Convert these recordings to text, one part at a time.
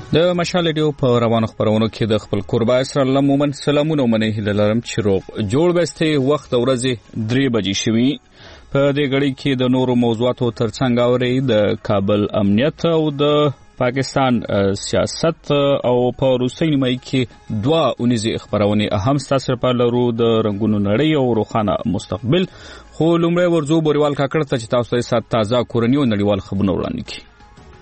د مشال ریډیو په روانو خبرونو کې د خپل قربا اسرائیل مومن سلامونه منې هیله لرم چې روغ جوړ بسته وخت ورځې 3 بجې شوي په دې غړي کې د نورو موضوعاتو ترڅنګ اوري د کابل امنیت او د پاکستان سیاست او په روسي نیمه کې 2 اونیزي خبرونه اهم ستاسو په لرو د رنگونو نړۍ او روخانه مستقبل خو لومړی ورزو بوریوال کاکړ ته چې تاسو یې سات تازه کورنیو نړیوال خبرونه وړاندې کړي.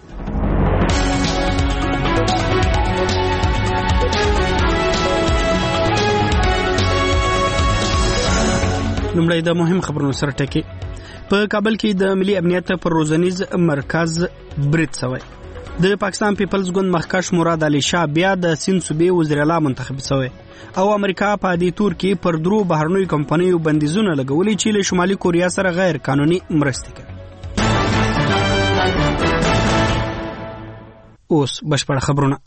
لومړی د مهم خبرونو سره ټکی. په کابل کې د ملي امنیت پر روزنیز مرکز برید شوی. د پاکستان پیپلز ګوند مخکښ مراد علي شاه بیا د سیند صوبې وزیر اعلی منتخب شوی او امریکا په دې تور کې پر درو بهرنیو کمپنیو بندیزونه لګولي چې له شمالي کوریا سره غیر قانوني مرسته کوي. اوس بشپړ خبرونه.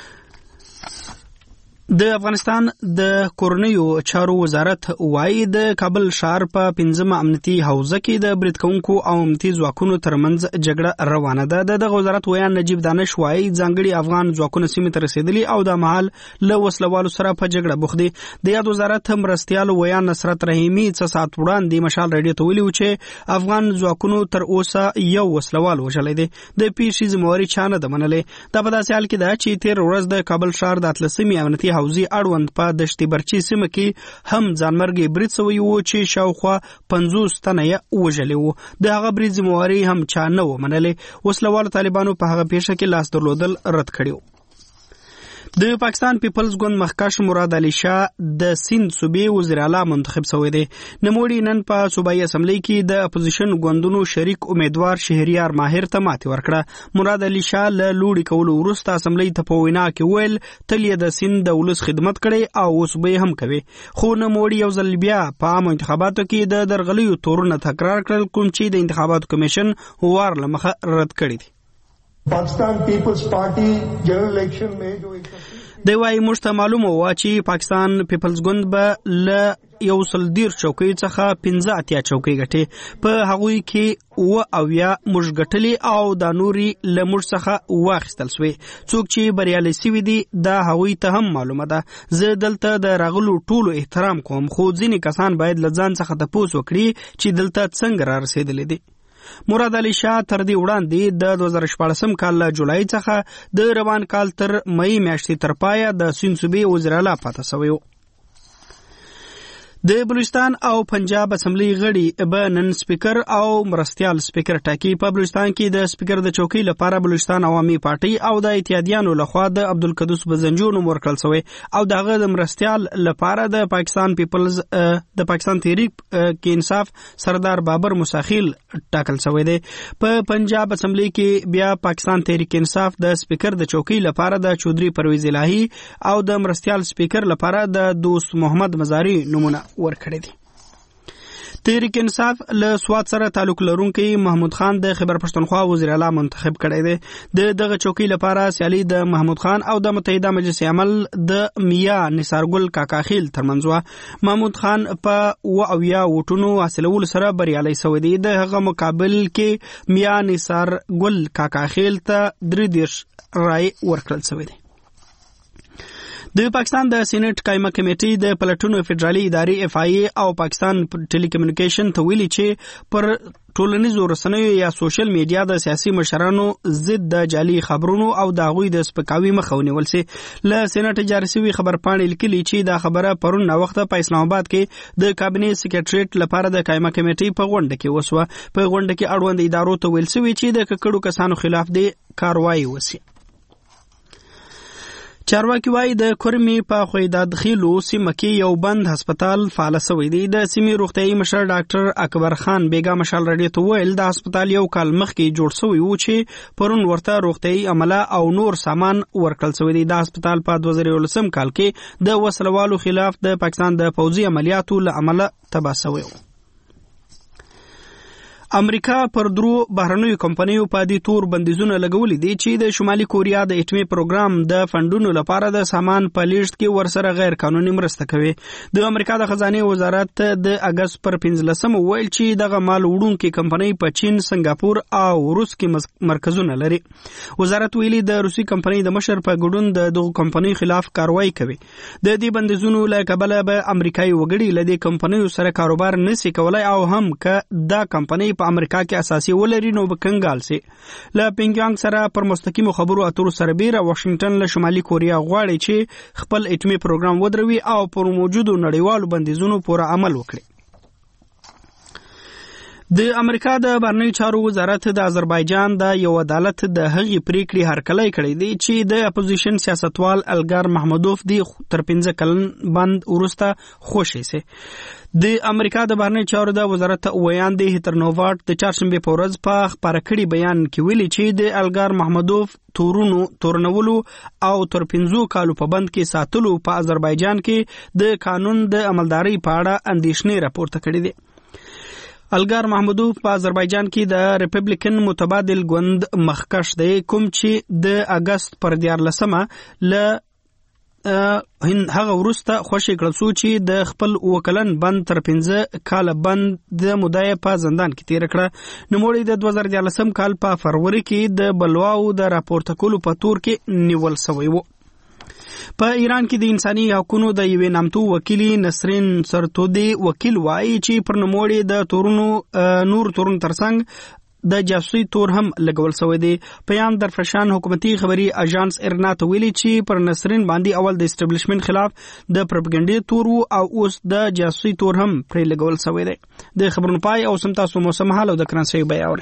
د افغانستان د کورنیو چارو وزارت وايي د کابل ښار په 15 امنیتي حوزه کې د برید کوونکو او امنیتي ځواکونو ترمنځ جګړه روانه ده. د وزارت ویان نجیب دانش وايي ځانګړي افغان ځواکونه سیمې ته رسیدلي او د محل له وسلوالو سره په جګړه بوخت دي. د یاد وزارت مرستيال ویان نصرت رحیمي څه ساعت وړاندې مشال رادیو ته ویلي چې افغان ځواکونو تر اوسه یو وسلوال وژلی دی. د پیښې ذمہواري چا نه ده منلې. دا په داسې حال کې ده چې تیر ورځ د کابل ښار د اتلسمې امنیتي حوزې اړوند په دشتي برچي سیمه کې هم ځانمرګي برید شوی و چې شاوخوا 50 تنه یې وژلي وو. د هغه برید ذمہواري هم چا نه و منلې. وسلوال طالبانو په هغه پیښه کې لاس درلودل رد کړیو. د پاکستان پیپلز ګوند مخکښ مراد علي شاه د سیند صوبې وزیر اعلی منتخب شوی دی. نوموړي نن په صوبایي اسمبلی کې د اپوزیشن ګوندونو شریک امیدوار شهریار ماهر ته ماتې ورکړه. مراد علي شاه له لوړي کولو وروسته اسمبلی ته په وینا کې ویل تل یې د سیند د ولس خدمت کړي او اوس به هم کوي. خو نوموړي یو ځل بیا په عامو انتخاباتو کې د درغلیو تورونه تکرار کړل کوم چې د انتخاباتو کمیشن وار لمخه رد کړی دی. Pakistan People's party general election में जो دی وايي موږ ته معلومه و چې پاکستان پیپلز ګوند به له 110 چوکۍ څخه 15 چوکۍ ګټي. په هغوی کې و او یا موږ ګټلي او د نوري له موږ څخه واخیستل شوی. څوک چې بریالي شوي دي دا هغوی ته هم معلومه ده. زه دلته د راغلو ټولو احترام کوم خو ځینې کسان باید له ځان څخه تپوس وکړي چې دلته څنګه را رسیدلي دي. مراد علي شاه تر دې وړاندې د 2014 کال له جولای څخه د روان کال تر مئی میاشتې تر پایه د سیند صوبې وزیر اعلی پاتې شوی و. د بلوچستان او پنجاب اسمبلی غړي به نن سپیکر او مرستيال سپیکر ټاکي. په بلوچستان کې د سپیکر د چوکۍ لپاره بلوچستان عوامي پارټي او د اتحادیانو لخوا د عبدالقدوس بزنجون ورکړل شوی او دغه د مرستيال لپاره د پاکستان پیپلز د پاکستان تحریک کې انصاف سردار بابر مساخیل ټاکل شوی دی. په پنجاب اسمبلی کې بیا پاکستان تحریک انصاف د سپیکر د چوکۍ لپاره د چودري پرویز الهی او د مرستيال سپیکر لپاره د دوست محمد مزاری نمونه ورکړی دی. تحریک انصاف له سوات سره تعلق لرونکي محمود خان د خیبر پښتونخوا وزیر اعلی منتخب کړی دی. دغه چوکۍ لپاره سیالي د محمود خان او د متحده مجلس عمل د میا نثارګل کاکاخیل ترمنځ و. محمود خان په اویا وټونو حاصلولو سره بریالی شوی دی. د هغه مقابل کې میا نثارګل کاکاخیل ته 33 رای ورکړل شوی دی. د پاکستان د سېنات قائمه کمیټې د پلټونو فدرالي ادارې اف آی ای او پاکستان ټيلي کمیونیکیشن ته ویلي چې پر ټولنیزو رسنیو یا سوشل میډیا د سیاسي مشرانو ضد د جعلي خبرونو او د هغوی د سپکاوي مخه ونیول سي. له سېنات جاري شوی خبرپاڼې لیکلي چې دا خبره پرون وخت په اسلام آباد کې د کابینې سکریټریټ لپاره د قائمه کمیټې په غونډه کې وسوه. په غونډه کې اړوند ادارو ته ویل شوی چې د ککړو کسانو خلاف د کاروایی وسي. چارواکي وايي د کورمې په خویداد خیلو سیمه کې یو بند هسپتال فعال شوی دی. د سیمې روغتیايي مشر ډاکټر اکبر خان بیګا مشال رادیو ته ویل د هسپتال یو کال مخکې جوړ شوی و چې پرون ورته روغتیايي عمله او نور سامان ورکړل شوی دی. د هسپتال په 2019 کال کې د وسلوالو خلاف د پاکستان د پوځي عملیاتو له عمله تباه شوی و. امریکا پر درو بهرنیو کمپنیو په دې تور بندیزونه لګولې دي چې د شمالي کوریا د اټومي پروګرام د فندونو لپاره د سامان په لیږد کې ورسره غیر قانوني مرسته کوي. د امریکا د خزانه وزارت د اگست پر 15 ویل چې دغه مال وړونکي کمپنۍ په چین، سنگاپور او روس کې مرکزونه لري. وزارت ویلي د روسي کمپنۍ د مشر په ګډون د دغه کمپنۍ خلاف کاروایی کوي. د دې بندیزونو له کبله به امریکایي وګړي له دې کمپنیو سره کاروبار نشي کولای او هم که دا کمپنۍ په امریکا کې اساسي ولري نو به کنګال سي. له پینګیانګ سره پر مستقیمو خبرو اترو سره بیره واشنگټن له شمالي کوریا غواړي چې خپل اټومي پروګرام ودروي او پر موجودو نړیوالو بندیزونو پوره عمل وکړي. د امریکا د بهرنیو چارو وزارت د آذربایجان د یو عدالت د هغې پریکړې هرکلی کړی دی چې د اپوزیشن سیاستوال الګار محمدوف دی تر 15 کلن بند وروسته خوشی سي. د امریکا د بهرنیو چارو د وزارت ویاندې هیتر نوواټ د چهارشنبې په ورځ په خپاره کړي بیان کې ویلي چې د الګار محمدوف تورنولو او تر 15 کالو په بند کې ساتلو په آذربایجان کې د قانون د عملداري په اړه اندېښنې راپورته کړې دي. الګار محمدوف په آذربایجان کې د ریپبلیکن متبادل ګوند مخکښ دی کوم چې د اگست پر 14 له هغه وروسته خوشی کړل شو چې د خپل وکلن بند تر 15 کال بند د مدعی په زندان کې تیر کړه. نوموړی د 2014 کال په فروری کې د بلواو د راپورته کولو په تور کې نیول شوی و. په ایران کې د انساني حقوقو د یوې نامتو وکیلې نسرین سرتودی وکیل وایي چې پر نوموړي د نور تورن ترڅنګ د جاسوسي تور هم لګول شوی دی. پیام درفشان حکومتي خبري اژانس ارنا ته ویلي چې پر نسرین باندې اول د اسټابلیشمنت خلاف د پروپاګاندا تور او اوس د جاسوسي تور هم پرې لګول شوی دی. د خبرونو پای او سم تاسو موسم حال او د کرنسي بیاوري.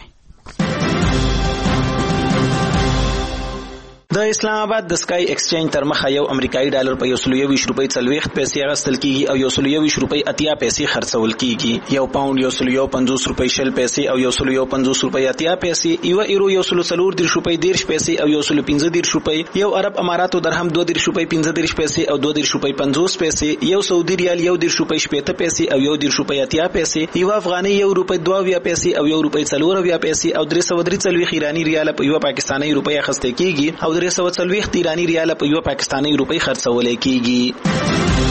د اسلام آباد د سکای ایکسچینج تر مخه یو امریکایي ډالر په 120 روپۍ 40 پیسې غستل کیږي او 120 روپۍ 80 پیسې خرڅول کیږي. یو پاوند 150 روپۍ 60 پیسې او 150 روپۍ 80 پیسې، یو ایرو 140 روپۍ 10 پیسې او 115 روپۍ، یو عرب اماراتو درهم 2 روپۍ 15 پیسې او 2 روپۍ 50 پیسې، یو سعودي ریال 1 روپۍ 70 پیسې او 1 روپۍ 80 پیسې، یو افغاني 1 روپۍ 22 پیسې او 1 روپۍ 4 پیسې او 343 ایرانی ریال په یو پاکستاني روپۍ اخیستل کیږي او 340 ایرانی ریال په یو پاکستاني روپۍ خرڅول کیږي.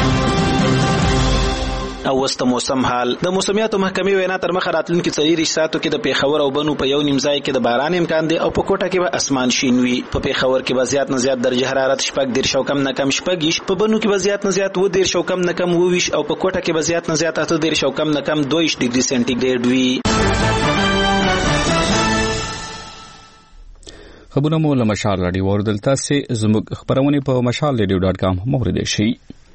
او وسط موسم حال. د موسمیاتو محکمې وینا تر مخه راتلونکي 40 ساعتو کې د پیښور او بنو په یو نیم ځای کې د باران امکان دی او په کوټه کې به اسمان شین وي. په پیښور کې به زیات نه زیات درجه حرارت 14 او کم نه کم 14، په بنو کې به زیات نه زیات 12 او کم نه کم 20 او په کوټه کې به زیات نه زیات 18 او کم نه کم 22 ډیګري سنټیګریډ وي. خبرونه مو له مشال رادیو اوریدل تاسو زموږ خبرونه په mashalradio.com موریدئ شئ.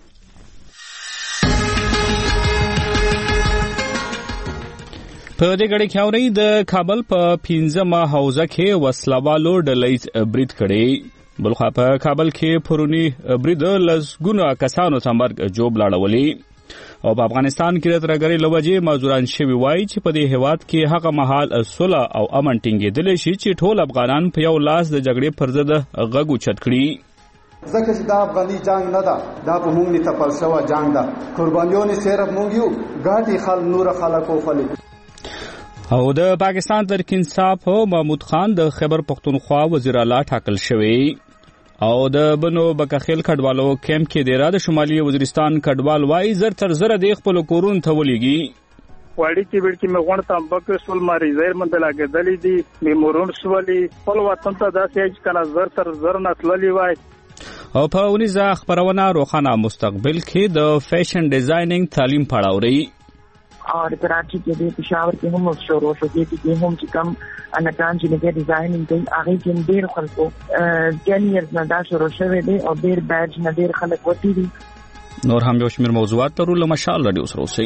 په دې غړي کې اوري د کابل په 15 حوزه کې وسلوالو ډلې برید کړي. بلخوا په کابل کې پرونی برید لزګونه کسانو څمرګ جوب لاړولي او په افغانستان کې د ترګری لوجې مازوران شوی وای چې په دې هواد کې هغه محل صلح او امن ټینګېدل شي چې ټول افغانان په یو لاس د جګړې پر ضد غږ اوچت کړي. ځکه چې دا افغاني جنگ نه ده، دا په موږ نه تپل شوی جنگ ده. قربانیونه صرف موږ یو ګاټي خل نور خلکو خلی. او د پاکستان تحریک انصاف محمود خان د خیبر پختونخوا وزیر اعلی ټاکل شوی او د بنو بکخیل کډوالو کیمپ کې د اراده شمالي وزیرستان کډوال وای زر تر زر د خپل کورون ته ولېږي. واړی چې ورکی مغون ته بکه سول ماری زیر مند لاګدلې دي میمورون سوالي خپل وطن ته داسې چې کنه زر تر زر نسللی وای. او په ونیزه خبرونه روخانه مستقبل کې د فیشن ډیزاینینګ تعلیم پړاوري और कराची के भी पेशावर के हम शोर हो सके कि हम कि कम अनकान जिले डिजाइनिंग के आगे के देर खलको 10 इयर्स ना दा शोर शवे दे और देर बैच ना देर खलक होती दी. نور هم یو شمیر موضوعات تر له مشال رادیو سره اوسئ.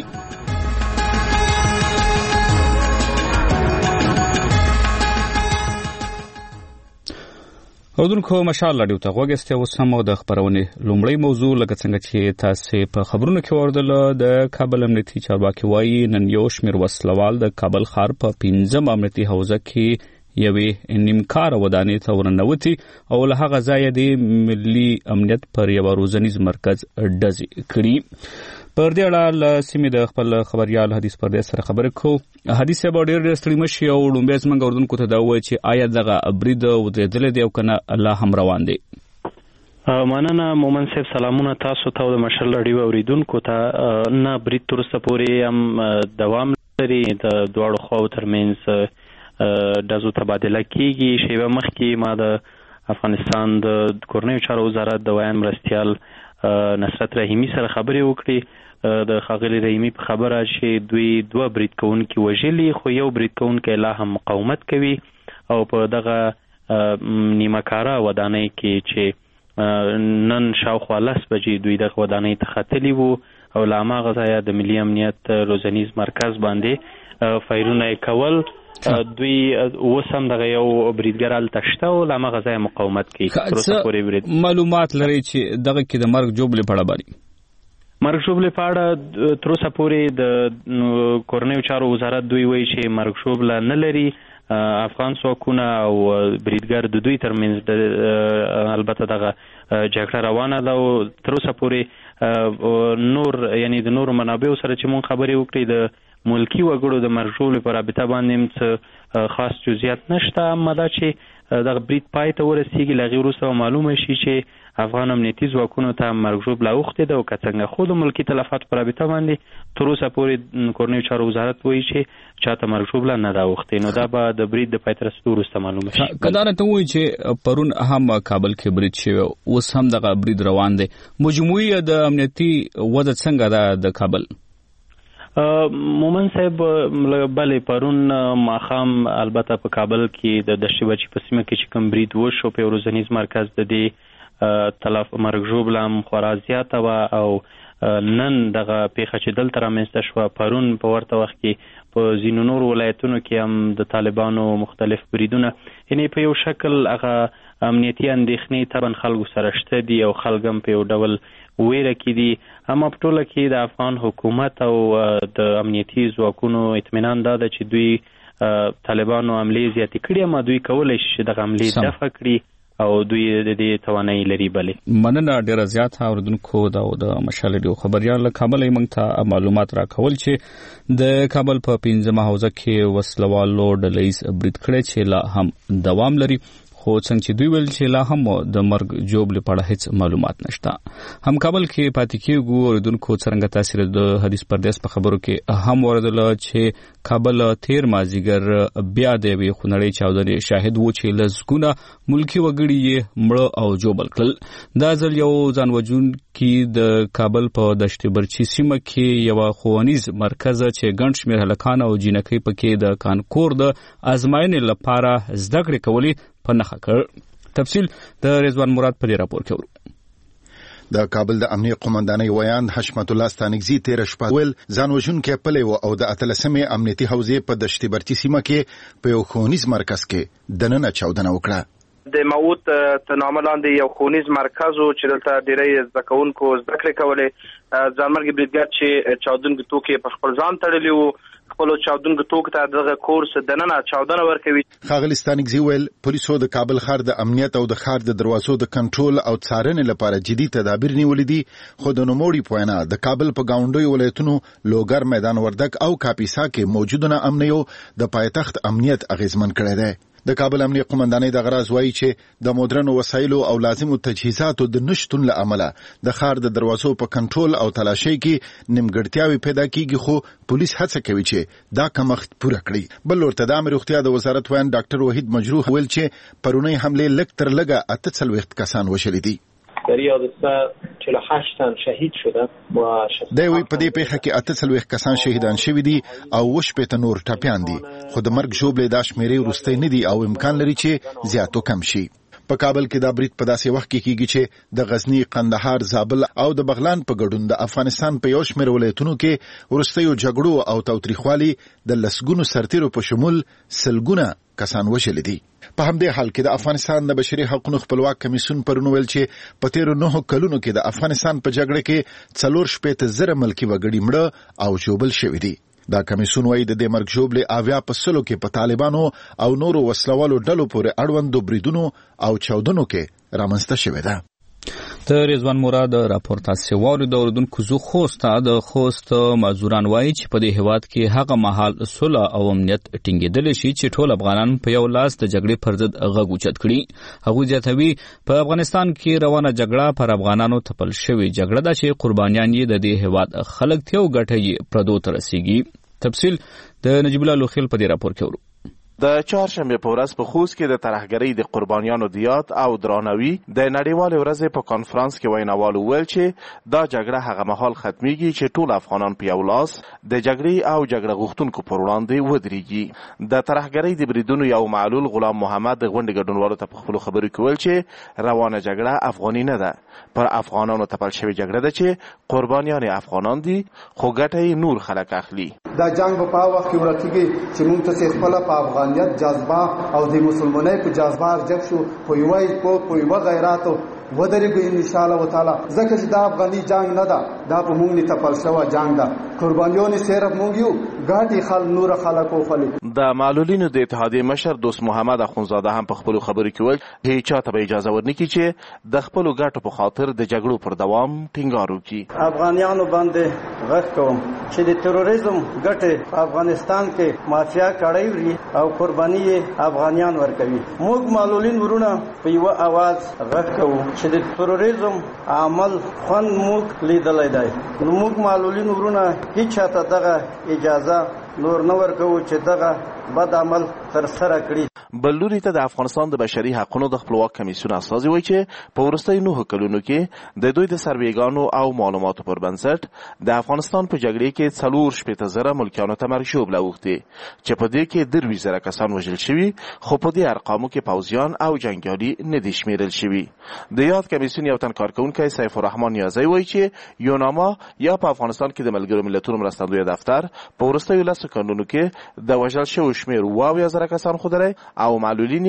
اردوونکو مشال رادیو ته غوږ اوس هم د خبرونې لومړی موضوع لکه څنګه چې تاسو په خبرونو کې اوریدل د کابل امنیتي چارواکي وایي نن یو شمیر وسلوال د کابل ښار په 15 امنیتي حوزه کې یوې نیمکاره ودانۍ ته ورننوتي او له هغه ځایه د ملي امنیت پر یو روزنیز مرکز ډزې کړي. پر دې اړه له سیمې د خپل خبريال حدیث پردیس سره خبرې کوو. حدیث صاحب ډېر ستړي مشي او لومبیا زموږ اردوونکو ته دا ووایي چې آیا دغه برید ودرېدلی دی او که نه لا هم روان دی؟ مننه مومن صاحب، سلامونه تاسو ته او د مشر راډیو اوریدونکو ته. نه، برید تر اوسه پورې هم دوام لري. د دواړو خواو ترمنځ ډزو تبادله کیږي. شیبه مخکې ما د افغانستان د کورنیو چارو وزارت د ویان مرستیال نصرت رحیمي سره خبرې وکړي. د ښاغلي رحیمي په خبره چې دوی 2 برید کوونکي وژلي، خو یو برید کوونکی لا هم مقاومت کوي او په دغه نیمه کاره ودانۍ کې چې نن شاوخوا 10 بجې دوی دغه ودانۍ ته ختلي وو او له هماغه ځایه د ملي امنیت روزنیز مرکز باندې فایرونه کول. دوی اوس هم دغه یو بریدګر هلته شته او له هماغه ځایه مقاومت کوي. تر اوسه پورې برید. معلومات لري چې دغه کې د مرګ جوړې په اړه باندې مرګ ژوبلې په اړه تر اوسه پورې د کورنیو چارو وزارت دوی وایي چې مرګ ژوبله نه لري. افغان ځواکونه او بریدګر د دوی ترمنځ البته دغه جګړه روانه ده او تر اوسه پورې نور یعنی د نورو منابعو سره چې مونږ خبرې وکړې د ملکی وګړو د مرګ ژوبلې په رابطه باندې څه خاص جزئیات نشته. اما دا چې دغه برید پای ته ورسیږي له هغې وروسته معلومه شي چې افغان امنیتي ځواکونو ته مرګ ژوبله اوښتې ده او که څنګه. خو د ملکي تلفاتو په رابطه باندې تر اوسه پورې کورنیو چارو وزارت وایي چې چاته مرګ ژوبله نه ده اوښتې. نو دا به د برید د پای ته رسېدو وروسته معلومه شي. که دا راته ووایي چې پرون هم کابل کې برید شوی، اوس هم دغه برید روان دی، مجموعي د امنیتي وضع څنګه ده د کابل؟ مومن صاحب بلې پرون ماښام البته په کابل کې د دشت بچي په سیمه کې چې کوم برید وشو په روزنیز مرکز د دې تلف مرګ ژوبله هم خورا زیاته وه او نن دغه پیښه چې دلته رامنځته شوه پرون په ورته وخت کې په ځینو نورو ولایتونو کې هم د طالبانو مختلف بریدونه یعنی په یو شکل هغه امنیتي اندېښنې طبعا خلکو سره شته دي او خلک هم په یو ډول ویره کې دي. اما په ټوله کې د افغان حکومت او د امنیتي ځواکونو اطمینان دا ده چې دوی طالبانو حملې زیاتې کړي، اما دوی کولی شي چې دغه حملې دفع کړي او دوی د دې توانایي لري. بلې مننه ډېره زیاته اوریدونکو د مشال ډیو خبريال له کابل موږ ته معلومات راکول چې د کابل په 15 حوزه کې وسلوالو ډلهیز برید کړی چې لا هم دوام لري. خو څنګه چې دوی ویل چې لا هم د مرګ جوړې په اړه هیڅ معلومات نشته. هم کابل کې پاتې کېږو. اوریدونکو څرنګه تاثیر د حدیث پردیس په خبرو کې هم وردله چې کابل تیر مازیګر بیا د یوې خونړۍ چاودنې شاهد و چې لسګونه ملکي وګړي یې مړه او جوبل کړل. دا ځل یو ځانوژونکي د کابل په دشت برچي سیمه کې یو ښوونیز مرکز چې ګڼ شمېر هلکان او جینکۍ پکې د کانکور د ازموینې لپاره زده کړې کولې په نښه کړ. تفصیل د رضوان مراد په دې راپور کې ورو. د کابل د امنیت قومندانۍ ویاند حشمت الله ستانکزي تیر شپه ویل ځانوژونکي پلی و او د 18مې امنیتي حوزې په دشت برچي سیمه کې په یو ښوونیز مرکز کې دننه چاودنه وکړه. د موت تنامه لاندې یو ښوونیز مرکز و چې دلته ډېری زده کوونکو زده کړې کولې. ځانمرګي بریدګر چې چاودونکي توکي په خپل ځان تړلي وو خپل چاودونکو توکو ته دغه کورس دننه چاودنه ورکوي. ښاغلي ستانکزي ویل پولیسو د کابل ښار د امنیت او د ښار د دروازو د کنټرول او څارنې لپاره جدي تدابیر نیولې دي. خو د نوموړي په وینا د کابل په ګاونډیو ولایتونو لوګر، میدان وردګ او کاپیسا کې موجوده امنیو د پایتخت امنیت اغیزمن کړی دی. د کابل امنیت قومندانۍ د غراز وایي چې د مدرنو وسایلو او لازمو تجهیزاتو د نشتون له امله د ښار د دروازو په کنټرول او تلاشۍ کې نیمګړتیاوې پیدا کیږي، خو پولیس هڅه کوي چې دا کمښت پوره کړي. بل ورته د عامه روغتیا د وزارت ویاند ډاکټر وحید مجروح ویل چې پرونی حملې لږ تر لږه 48 کسان وشلي دي. در این حادثه 48 تن شهید شده و دوی په دې پیښه کې 48 کسان شهیدان شوي دي او 18 نور ټپیان دي. خو د مرګ ژوبلې دا شمیرې وروستۍ نه دي او امکان لري چې زیاتو کم شي. په کابل کې دا برید په داسې وخت کې کیږي چې د غزنی، قندهار، زابل او د بغلان په ګډون د افغانستان په یو شمېر ولایتونو کې وروستیو جګړو او تاوتریخوالي د لسګونو سرتیرو په شمول سلګونه کسان وشلي دي. په همدې حال کې د افغانستان د بشري حقوقو خپلواک کمیسیون پرون ویل چې په تیرو 9 کلونو کې د افغانستان په جګړه کې 4 ملکي وګړي مړه او ژوبل شوي دي. دا کمیسون وايي د مرګ ژوبلې 80% کې په طالبانو او نورو وسلوالو ډلو پورې اړوندو بریدونو او چاودنو کې رامنځته شوې ده. د رضوان مراد راپور تاسو ووري د اوردونکو زو خوست مزدوران وایي چې په دې هیواد کې هغه مهال صلح او امنیت ټینګېدل شي چې ټول افغانان په یو لاس د جګړې پر ضد غږ اوچت کړي. هغه ځاتوي په افغانستان کې روانه جګړه پر افغانانو تپل شوې جګړه ده چې قربانیان یې د دې هیواد خلک ته وګټي پردو ته رسیږي. تفصیل د نجیب الله لوخیل په دې راپور کې ورو. د چهارشنبه په ورځ په خوست کې د ترهګرۍ د قربانیانو دیات او درناوي د نړیوالې ورځې په کانفرنس کې ویناوال وویل چې دا جګړه هغه مهال ختميږي چې ټول افغانان په یو لاس د جګړې او جګړه غوښتونکو پر وړاندې ودرېږي. د ترهګرۍ د بریدونو یو معلول غلام محمد د غونډې ګډونوالو ته په خپلو خبرو کې ویل چې روانه جګړه افغاني نه ده، پر افغانانو تپل شوې جګړه ده چې قربانیان افغانان دي خو ګټه یې نور خلک اخلي. دا جنگ په وخت کې ورکیږي چې موږ ته خپل په افغانیت جذبه او د مسلمانۍ په جذبه ارجک شو په یو غیرات ودرېږو ان شاء الله تعالی. ځکه چې دا افغاني جنگ نه ده، دا په موږ نه تپل شوی جنگ ده. قربانیان صرف موږ یو ګاټي نور خلکو خلی. د معلولینو د اتحادیې مشر دوست محمد اخونزاده هم په خپلو خبرو کې ویل هیڅ چاته به اجازه ورنکړي چې د خپلو ګټو په خاطر د جګړو پر دوام ټینګار وکړي. افغانیانو باندې غږ کوم چې د تروریزم ګټې په افغانستان کې مافیا کړی وي او قرباني افغانیان ورکوي. موږ معلولین ورونه په یو आवाज غږ کوو چې د تروریزم عمل خوند موږ لیدلای دی. موږ معلولین ورونه هیڅ چاته دغه اجازه نور نه ورکوو چې دغه بد عمل تر سره کړي. بل لوري ته د افغانستان د بشري حقوقو د خپلواک کمیسیون استازي وایي چې په وروستیو 9 کلونو کې د دوی د سروېګانو او معلوماتو پر بنسټ د افغانستان په جګړې کې 480,000 ملکیانو ته مرګ ژوبله اوښتې چې په دې کې 2,000 کسان وژل شوي، خو په دې ارقامو کې پوځیان او جنګیالي نه دي شمیرل شوي. د یاد کمیسیون یو تن کارکونکی سیف الرحمن نیازی وایي چې یوناما یا په افغانستان کې د ملګرو ملتونو مرستندوی دفتر په وروستیو 10 کلونو کې د وژل شویو شمېر 70,000 کسان ښودلی او معلولین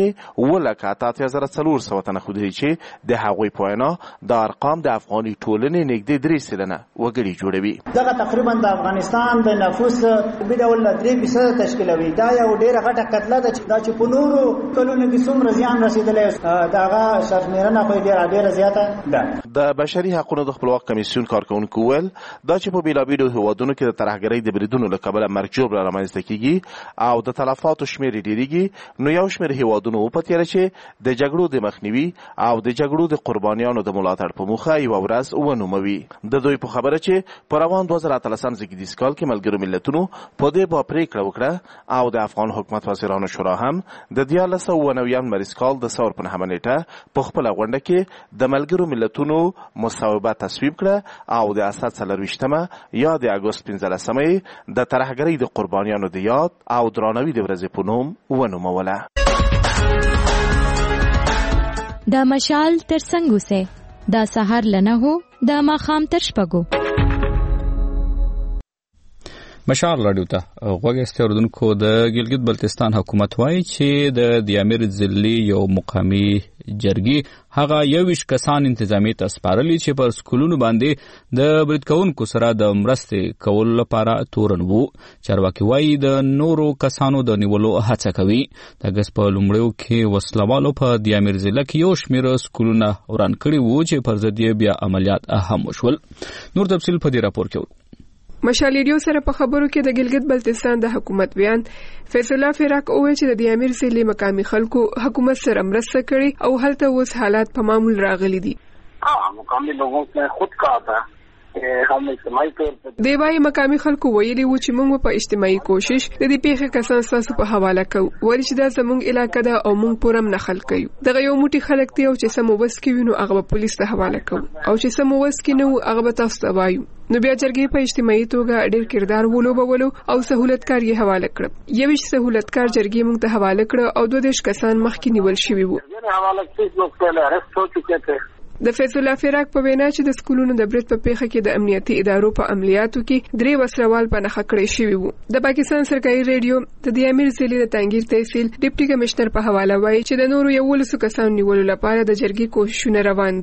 1,84,400 تنه ښودلي چې د هغوی په وینا د ارقام د افغاني ټولنې نږدې 3% وګړي جوړوي. دغه تقریبا د افغانستان د نفوس په ډول 3% تشکیلوي. دا یو ډیره غټه کتله ده چې په نورو کلونو کې څومره زیان رسیدلی دغه شمېرنه خو ډیره زیاته ده. د بشري حقوقو د خپلواک کمیسیون کارکونکو وویل دا چې په بېلابېلو هیوادونو کې د ترهګرۍ د بریدونو له کبله مرګ ژوبله رامنځته کېږي او د تلفاتو شمېر ډېرېږي، نو یو شمېر هیوادونو وپتېله چې د جګړو د مخنیوي او د جګړو د قربانیانو د ملاتړ په موخه یوه ورځ ونوموي. د دوی په خبره چې په روان 2013 زېږدیز کال کې ملګرو ملتونو په دې به پرېکړه وکړه او د افغان حکومت وزیرانو شورا هم د 1999 مریض کال د ثور په 9 نیټه په خپله غونډه کې د ملګرو ملتونو مصوبه تصویب کړه او د اسد 24مه یا د اګوست 15مه د ترهګرۍ د قربانیانو د یاد او درناوي د ورځې په نوم ونوموله. دا مشال تر څنګه سه دا سحر لنه هو دا ماخام تر شپګو. مشال راډیو ته غوږ استوردونکو د ګلګت بلتستان حکومت وایي چې د دیامر ځلي یو مقامي جرګي هغه 21 کسان انتظامی ته سپارلي چې پر سکولونو باندې د برید کوونکو سره د مرستې کولو لپاره تورن وو. چارواکي وایي د نورو کسانو د نیولو هڅه کوي. د اګست په لومړیو کې وسلوالو په دیامر ضلع کې یو شمېر سکولونه وران کړي وو چې پر ضد یې بیا عملیات هم وشول. نور تفصیل په دې راپور کې مشال ریډیو سره په خبرو کې د ګلګت بلتستان د حکومت بیان فیصل الله فراق اوه چې د دیامر ضلع مقامي خلکو حکومت سره مرسته کړي او هلته اوس حالات په معمول راغلي دي. مقامی لوگوں نے خود کہا تھا هم اجتماعي طور دی وايي مقامي خلکو ویلي و چې موږ په اجتماعي کوشش د دې پیښې کسان تاسو په حواله کوو ولې چې دا زموږ علاقه ده او موږ پورم نه خلک کوي. دغه یو موټي خلک دی او چې سمو بس کې وینو هغه پولیس ته حواله کوو او چې سمو بس کې نو هغه تاسو ته وایو. نو بیا جرګې په اجتماعي توګه ډېر کردار ولوبولو او سہولتکار یې حواله کړ. یوش سہولتکار جرګې موږ ته حواله کړ او 22 کسان مخکې نیول شوي وو. حواله کیس لوگ پہلے ارسٹ ہو چکے تھے. د فیصل الله فراق په وینا چې د سکولونو د برید په پیښه کې د امنیتي ادارو په عملیاتو کې 3 وسلوال په نښه کړی شوي وو. د پاکستان سرکاري ریډیو د دیامر ضلع د تنگیر تحصیل ډیپټي کمشنر په حواله وایي چې د نورو 11 کسانو نیولو لپاره د جرګې کوششونه روان دي.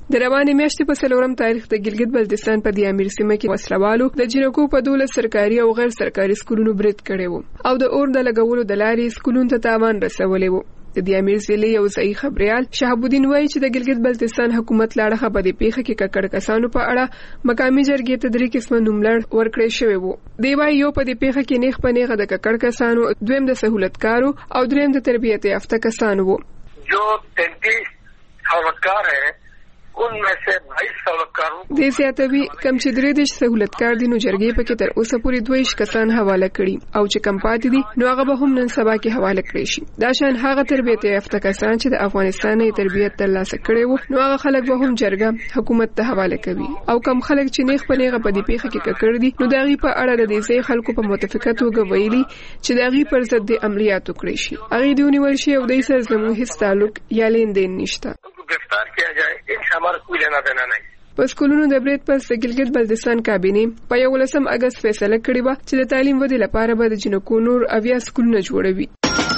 د روانې میاشتې په 4 تاریخ د ګلګت بلتستان په د امیر سیمه کې وسلوالو د جنکو په 12 سرکاري او غیر سرکاري سکولونو برید کړی وو او د اور د لګولو د لارې سکولونو ته تاوان رسولی وو. د امیر ضلع یو ځایي خبريال شهاب الدین وایي چې د ګلګت بلتستان حکومت لاړه په دې پیښه کې ککړ کسانو په اړه مقامي جرګې ته 3 قسمه نوملړ ورکړی شوی وو. دی وایي یو په دې پیښه کې نیغ په نیغه د ککړ کسانو، دویم د سہولتکارو او دریم د تربیت یافته کسانو وو. جو 33 سہولتکار ہیں ان میں سے 22 سہولتکاروں د زیاتوي کم چې 3 سہولتکار دي نو جرګې پکې تر اوسه پورې 22 کسان حواله کړي او چې کم پاتې دي نو هغه به هم نن سبا کې حواله کړي شي. دا شان هغه تربیت یافته کسان چې د افغانستان یې تربیت ترلاسه کړي وو نو هغه خلک به هم جرګه حکومت ته حواله کوي او کم خلک چې نیغ په نیغه په دې پیښه کې ککړ دي نو داغي په اړه د دې ځای خلکو په متفقه توګه ویلي چې داغي پر ضد د عملیات وکړي شي. هغه دیونیول شي او د سره زموږ هیڅ تعلق یا لیندین نشته. गिरफ्तार किया जाए इनसे हमारा कोई लेना देना नहीं. په سکولونو د برید پس د ګلګت بلتستان کابینې په 11 اگست فیصله کړې و چې د تعلیم ودې لپاره به د جنکو نور اویا سکولونه جوړوي.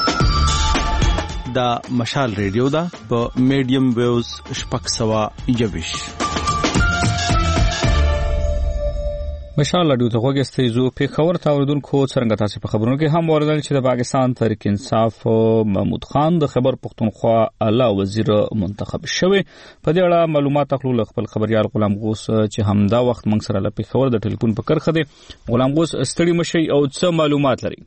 دا مشال ریډیو دا په میډیم ویوز شپږ سوه 21. مشال رادیو ته وګورئ زو په خبر تاوردونکو څنګه تاسو په خبرونو کې هم اوریدل چې د پاکستان تحریک انصاف محمود خان د خبر پښتونخوا اعلی وزیر منتخب شوی. په دې اړه معلومات اخلو خپل خبريال غلام غوث چې همدا وخت موږ سره لپاره خبر د ټلیفون په کرخه دی. غلام غوث ستړي مشي او څه معلومات لري؟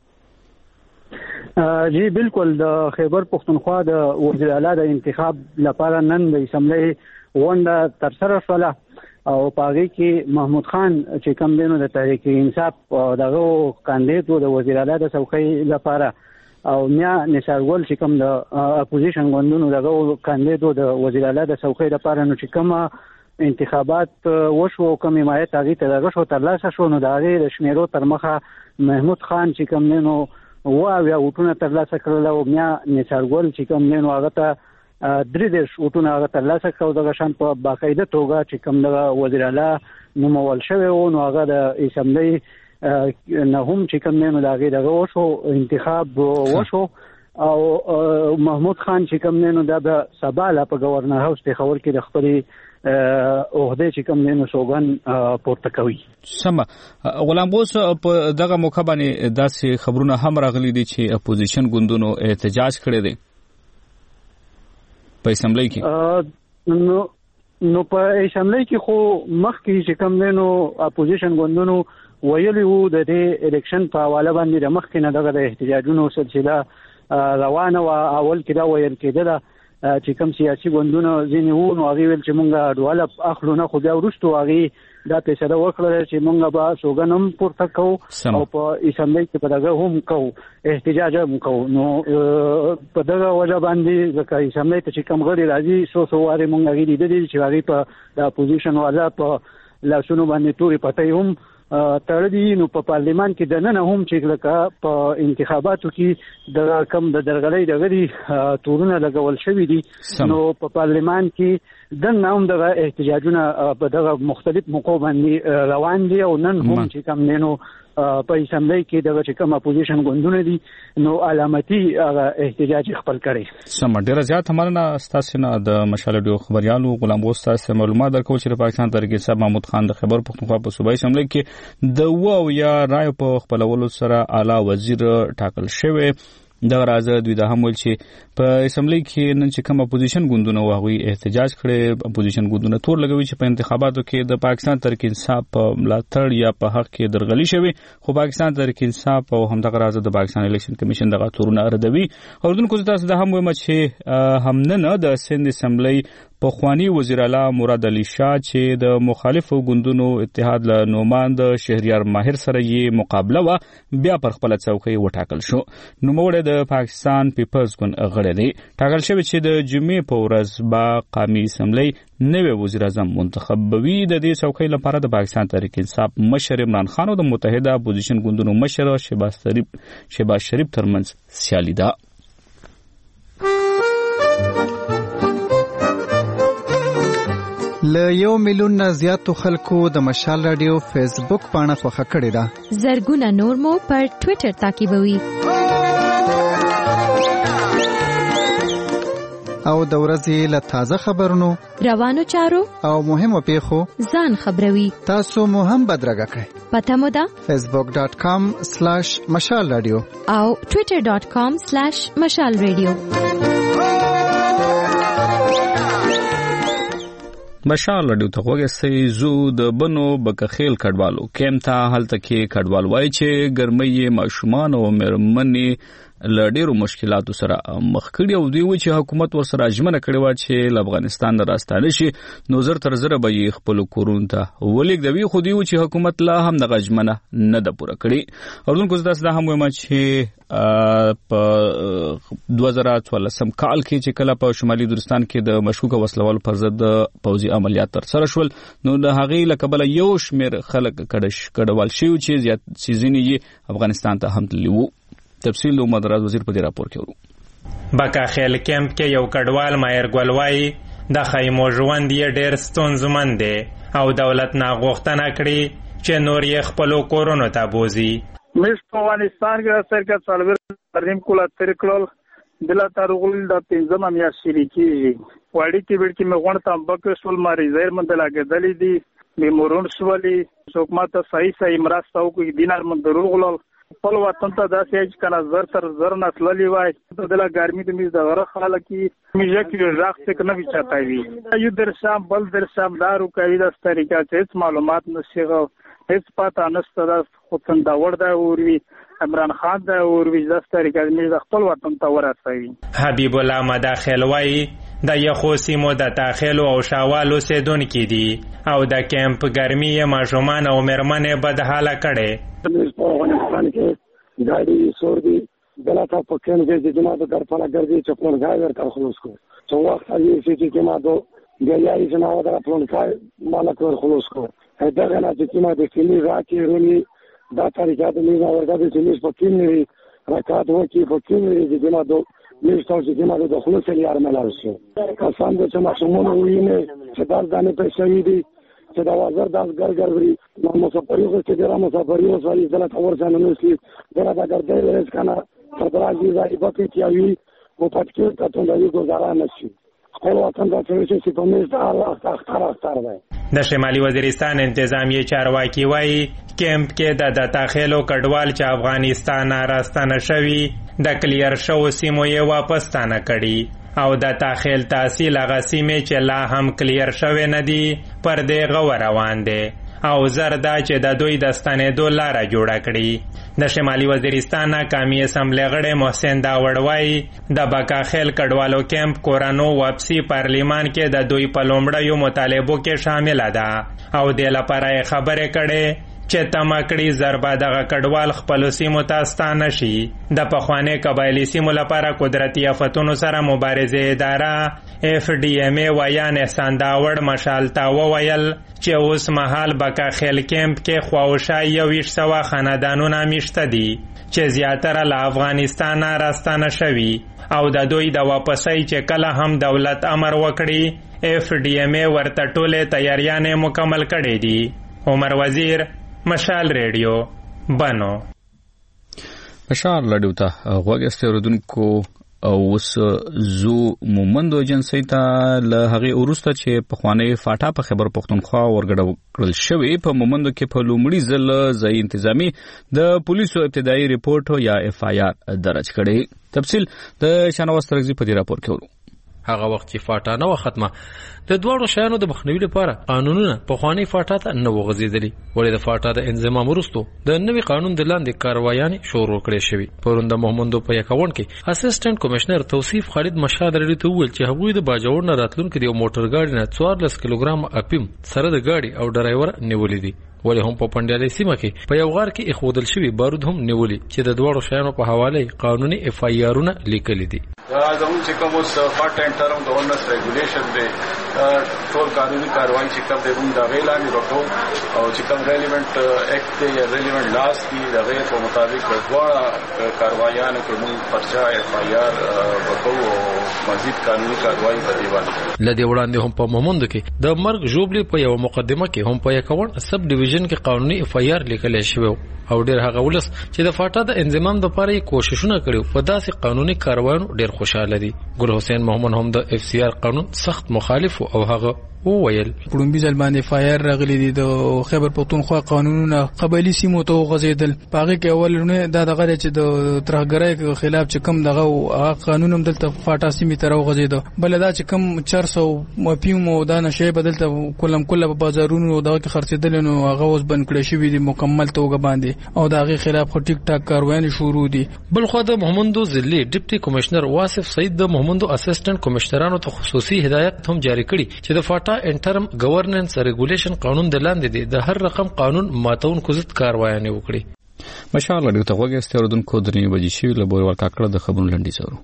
جی بالکل د خیبر پښتونخوا د وزیر اعلی د انتخاب لپاره نن د اسمبلی غونډه ترسره شوه او پاږي کې محمود خان چې کوم دینو د تحریک انصاف دغه کاندید د وزیر اعلی د څوکۍ لپاره او میا نثارګل چې کوم د اپوزیشن غوندونو دغه کاندید د وزیر اعلی د څوکۍ لپاره نو چې کوم انتخابات وشو کوم حمایت هغه ته دغه شو ترلاسه شو نو د شمیرو تر مخه محمود خان چې کوم دینو یا وټونه ترلاسه کړل او میا نثارګل چې کوم دینو هغه ته 3 وټونه هغه ترلاسه کړو دغه شان په باقاعده توګه چې کوم د وزیر اعلی نومول شوی و نو هغه د اسمبلی نه هم چې کوم نه دغه وشو انتخاب وشو او محمود خان چې کوم نه د سبا لا په گورنر هاوس په خبر کې د خپل عہده چې کوم نه سوګن پورته کوي. سم غلام غوث په دغه موقع باندې داسې خبرونه هم راغلي دي چې اپوزیشن ګوندونو احتجاج کړی دی په اسمبلی کې. نو په اسمبلی کې خو مخکې چې کوم نو اپوزیشن ګوندونو ویلي وو د دې الیکشن په حواله باندې د مخکې نه دغه د احتجاجونو سلسله روانه و. اول کې دا ویل کېده چې کوم سیاسي ګوندونه ځینې وو نو هغه ویل چې مونږ ډواله اخلو نه خو بیا وروسته هغه دا فیصله وکړه چې مونږ به سوګنم پورته کوو او په اسمبلی کې په دغه هم کوو احتجاج هم کوو. نو په دغه وجه باندې ځکه اسمبلی ته چې کوم غړي راځي څو واره مونږ هغه لیدلي چې هغه په د اپوزیشن والا په لاسونو باندې توري پټي هم تړلي. نو په پارلیمان کې د نن هم چې لکه په انتخاباتو کې د کم د درغلۍ دغه تورونه لګول شوی دي نو په پارلیمان کې د نوم دغه احتجاجونه په دغه مختلف موقعو باندې روان دي او نن هم چې کم نینو په اسمبلی کې دغه چې کوم اپوزیشن ګوندونه دي نو علامتي احتجاج خپل کړي. سم ډیره زیات مننه تاسو نه د مشال ډیو خبريالو غلام غوث تاسو معلومات درکول چې پاکستان تحریک انصاف محمود خان د خیبر پښتونخوا په صوبایي اسمبلی کې د وو یا رای په خپلولو سره اعلی وزیر ټاکل شوی. دا راځه دوی د هم ول چې په اسمبلی کې نن چې کوم اپوزیشن ګوندونه واغوي احتجاج کړي. اپوزیشن ګوندونه تور لګوي چې په انتخاباتو کې د پاکستان تحریک انصاف په ملاتړ یا په حق کې درغلي شوی خو پاکستان تحریک انصاف او همدغه راځه د پاکستان الیکشن کمیشن دغه تورونه ردوي. اوردونکو تاسو د هم وایم چې هم نه د سند اسمبلی په خوانی وزیر اعلی مراد علي شاه چې د مخالفو ګوندونو اتحاد له نوماند شهریار ماهر سره یې مقابله و بیا پر خپل څوکۍ وټاکل شو. نوموړی د پاکستان پیپلز ګوند غړی دی. ټاکل شوی چې د جمعې په ورځ با قومي اسمبلی نوی وزیر اعظم منتخب بوي. د دې څوکۍ لپاره د پاکستان تحریک انصاف مشر عمران خان او د متحده اپوزیشن ګوندونو مشر شهباز شریف ترمنځ سیالي ده. له 1 میلیون نه زیاتو خلکو د مشال رادیو فیسبوک پاڼه خوښه کړې ده. زرګونه نور مو پر ټوئیټر تعقیبوي. او د ورځې له تازه خبرونو، روانو چارو او مهمو پیښو ځان خبروي. تاسو مو هم بدرګه کړئ. پته مو ده facebook.com/مشال رادیو او twitter.com/مشال رادیو. مشال رادیو ته وګورئ. زو د بنو بکخیل کډوالو کیمتا هلته کې کډوال وای چې ګرمۍ ماشومان او مېرمنې له ډیرو مشکلاتو سره مخ کړي او دوی و چې حکومت ورسره اجمنه کړې و چې افغانستان راستانه شي نو زر تر زر به خپل کورون ته ولېږدوي، خو دوی و چې حکومت لا هم د اجمنه نه ده پوره کړې. اردوونکو زده دا هم وایم چې په 2014 کال کې چې کله په شمالي دورستان کې د مشکوک وسلوالو پر ضد پوځي عملیات ترسره شول نو د هغې له کبله یو شمېر خلک کډوال شوي چې زیات ځینې یې افغانستان ته هم تللي وو. تفصیل د مدراز وزیر په دې راپور کې ورو. بکاخیل کیمپ کې یو کډوال مایر ګلوای د خیمو ژوند یې ډېر ستونزمن دی او دولت نه غوښتنه کړې چې نور یې خپلو کورونو ته بوځي. مش په افغانستان کې سرکټ سالور ترنیم کولا ترکلول دلا تارغول د پنځم میاشت شریکی وړي کې وړي مې غونډه تمبک سول ماري زیر مندلا کې دلی دي میمورون سوالي حکومت صحیح مرسته او کې دینار مندرول خپل وطن ته داسې چې کنه زر تر زر نسللی وای دلا ګرمي د میز د غره خلک میږي کې راخ څخه نه وچاتایي یو در شام بل در شام دارو کوي د طریقې هیڅ معلومات نشيغه هیڅ پاته نشته د خپل دا ورده اوروي عمران خان دا اوروي د طریقې میز خپل وطن ته ورسوي. حبیب الله مداخل وای د یخو سیمو د داخلو او شاوالو سیدونکو دي او د کیمپ ګرمي ماشومان او مېرمنې بد حاله کړي. په افغانستان کې ګاډي سور دي دلته په کین کې چې ما د درپاله ګرځي چې په لږه ورته خلاص کو څو وخت یې چې ما دو ګیاي چې ما د خپل کار مالک ور خلاص کو دا غنا چې ما د کلی راکې رونی دا طریقه د مینا ورته چې مش په کین لري راکات وکی په کین لري چې ما دو مش تاسو چې ما د خلاص لري ارمنل شو کسان چې ما څومره ویني چې دا ځانې په شهیدي چې دا وزر داس ګرګروري نو مسافریو چې دا مسافریو سړي دلته ورسانه نوسي دا ګرځي لري کنه ترځي ځای په کې یوي او پاتې ته ته یو گزاره نشي خپل وطن د چې په مېز د الله اختر دی. د شمالي وزیرستان انتظامی چارواکي وایي کیمپ کې د داخلو کډوال چې افغانستان راستانه شوي د کلیر شو سیمو یې واپس تانه کړي او د داخل تحصیل هغه سیمې چې لا هم کلیر شوی نه دي پر دې غو روان دي او زردا چې د دوی د ستنېدو لاره جوړه کړي. د شمالي وزیرستان ناکامي اسمبلی غړی محسن داوړ وایي د بکاخیل کډوالو کیمپ کورانو واپسی پارلیمان کې د دوی په لومړیو مطالبو کې شامل ده او د لپاره خبرې کړي چې تمکړي ضربه دغه کډوال خپل سیمو ته ستانه شي. د پخواني قبایلی سیمو لپاره قدرتي آفتونو سره مبارزه اداره FDMA ویان احسان داوړ مشال تا وویل چې اوس مهال بکاخیل کیمپ کې خواوشای 200 خاندانونه میشته دي چې زیاتره له افغانستان راستانه شوي او د دوی د واپسۍ چې کله هم دولت امر وکړي FDMA ورته ټوله تیاریانې مکمل کړې دي. عمر وزیر مشال ریډیو بنو. مشال رادیو ته غوږی اوریدونکو اوس زو مومندو ایجنسی ته له هغې وروسته چې پخوانی فاټا په خیبر پښتونخوا ورګډه کړل شوی په مومندو کې په لومړي ځل ځای انتظامی د پولیسو ابتدایي ریپورت یا FIR درج کړي. تفصیل د شنواز ترغزي په دې راپور کې ورو. هغه وخت چې فاټا نه ختمه د دوړو شیانو د مخنیوي لپاره قانونونه په خواني فاټا ته نه وغځېدلي ولې د فاټا د انضمام وروسته د نوي قانون د لاندې کاروایانې شروع کړې شوې. پرونده محمدو په یکاون کې اسسټنټ کمشنر توصیف خالد مشاد رډي ته وویل چې هغوی د باجوړ نه راتلونکو د موټر ګاډي نه 14 کیلوګرام اپیم سره د ګاډي او ډرایور نیولې دي. ولې هم په پندیالي سیمه کې په یو غار کې اخودل شوی بارود هم نیولې چې د دوړو شیانو په حواله قانوني FIRونه لیکل دي. دا زموږ چې کوم فاټ اینڈ ټرم د اونس ریګولیشن دی ټول قانوني کاروایی چې کوم د روم دا ویلانې وکړو او چې کوم ریلیونت اکټ دی یا ریلیونت لاس دی دغه په مطابق دواړه کاروایانو کې موږ پرچا اف آی آر وکړو او مزید قانوني کاروایی په دی باندې لدی وړاندې هم په مومند کې د مرګ ژوبلې په یو مقدمه کې هم په یکون سب ډیویژن کې قانوني اف آی آر لیکل شوی او ډیر هغه ولس چې د فاټا د انضمام لپاره کوششونه کړي په داسې قانوني کاروایانو ډیر خوشاله دي. ګل حسین محمد هم د اف سی آر قانون سخت مخالف او هغه وویل پړومبي ځل باندې فایر راغلي دي د خیبر پختونخوا قانونونه قبایلی سیمو ته غځیدل پاغه کې اولونه دا دغه چې د ترهګرۍ خلاف چې کم دغه قانون هم دلته فاټا سیمه ته راغځیدو بل دا چې کم 400 مپیوم او دا نشي بدلته کلم کله په بازارونو دغه کې خرڅیدل نو هغه اوس بند کړی شوی دي مکمل توګه باندې او دغه خلاف ټیک ټاک کاروایي شروع دي. بل خو د محمدو ضلعي ډیپټي کمشنر واصف سعید د محمدو اسسټنټ کمشنرانو ته خصوصي هدایت هم جاری کړي چې د فاټا انټرم گورننس ریګولیشن قانون د لاندې دي د هر رقم قانون ماتونکو ضد کاروایي وکړي. مشال لري ته وګورئ ستوردونکو درنی بجې شي له بور ورکا کړه د خبرونو لنډي سره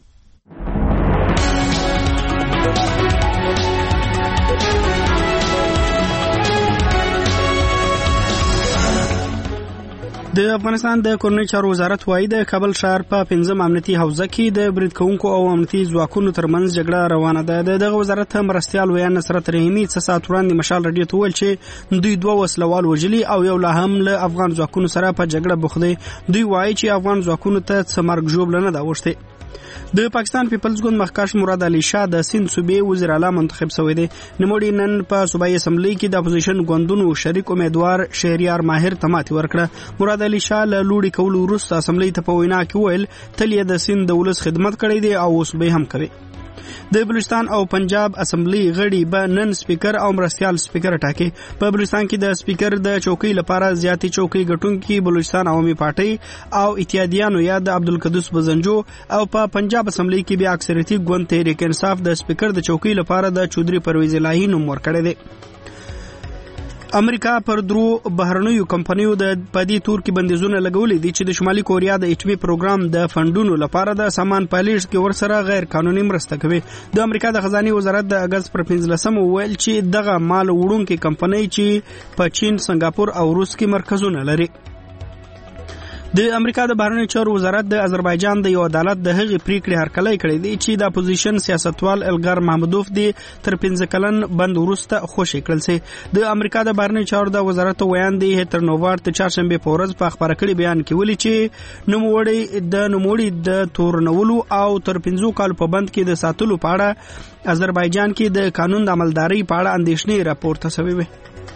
د افغانستان د کورنۍ چارو وزارت وايي د کابل ښار په 15 امنیتي حوزه کې د برید کوونکو او امنیتي ځواکونو ترمنځ جګړه روانه ده. دغه وزارت مرستيال ویان نصرت رحیمي څه ساعت وړاندې مشال رادیو ته ویل چې دوی 2 وسلوال وجلي او یو لا هم له افغان ځواکونو سره په جګړه بوخت دي. دوی وايي چې افغان ځواکونو ته څه مرګ ژوبل نه دا وشته. د پاکستان پیپلز ګوند مخکښ مراد علي شاه د سند صوبې وزیر اعلی منتخب شوی دی. نموړي نن په صوبایي اسمبلی کې د اپوزیشن ګوندونو شریک امیدوار شهریار ماهر ته ماتې ورکړه. مراد علي شاه له لوړي کولو وروسته اسمبلی ته په وینا کې ویل تل یې د سند د ولس خدمت کړې دي او اوس به هم کوي. د بلوچستان او پنجاب اسمبلی غړي به نن سپیکر او مرستيال سپیکر ټاکي. په بلوچستان کې د سپیکر د چوکۍ لپاره زیاتې چوکۍ ګټونکي بلوچستان عوامي پارټي او اتحادیانو یا د عبدالقدوس بزنجو او په پنجاب اسمبلی کې بیا اکثریتي ګوند تحریک انصاف د سپیکر د چوکۍ لپاره د چودري پرویز الهی نوم ورکړی دی. امریکا پر درو بهرنیو کمپنیو د پدی تور کې بندیزونه لګولې دي چې د شمالي کوریا د ایټمي پروګرام د فندونو لپاره د سامان پالیش کې ورسره غیر قانوني مرسته کوي. د امریکا د خزانه وزارت د اگست پر 15 ویل چې دغه مال وړونکې کمپنۍ چې په چین، سنگاپور او روس کې مرکزونه لري. د امریکا د بهرنیو چارو وزارت د آذربایجان د یو عدالت د هغې پریکړې هرکلی کړې دي چې د اپوزیشن سیاستوال الګار محمدوف د تر 15 کلن بند وروسته خوشی کړل سي. د امریکا د بهرنیو چارو د وزارت ویان دی هتر نووارت چهارشنبه په ورځ په خبره کړي بیان کې ویلي چې نوموړي د تورنولو او تر 15 کال په بند کې د ساتلو په اړه آذربایجان کې د قانون د عملداري په اړه اندېښنې راپورته شوې وي.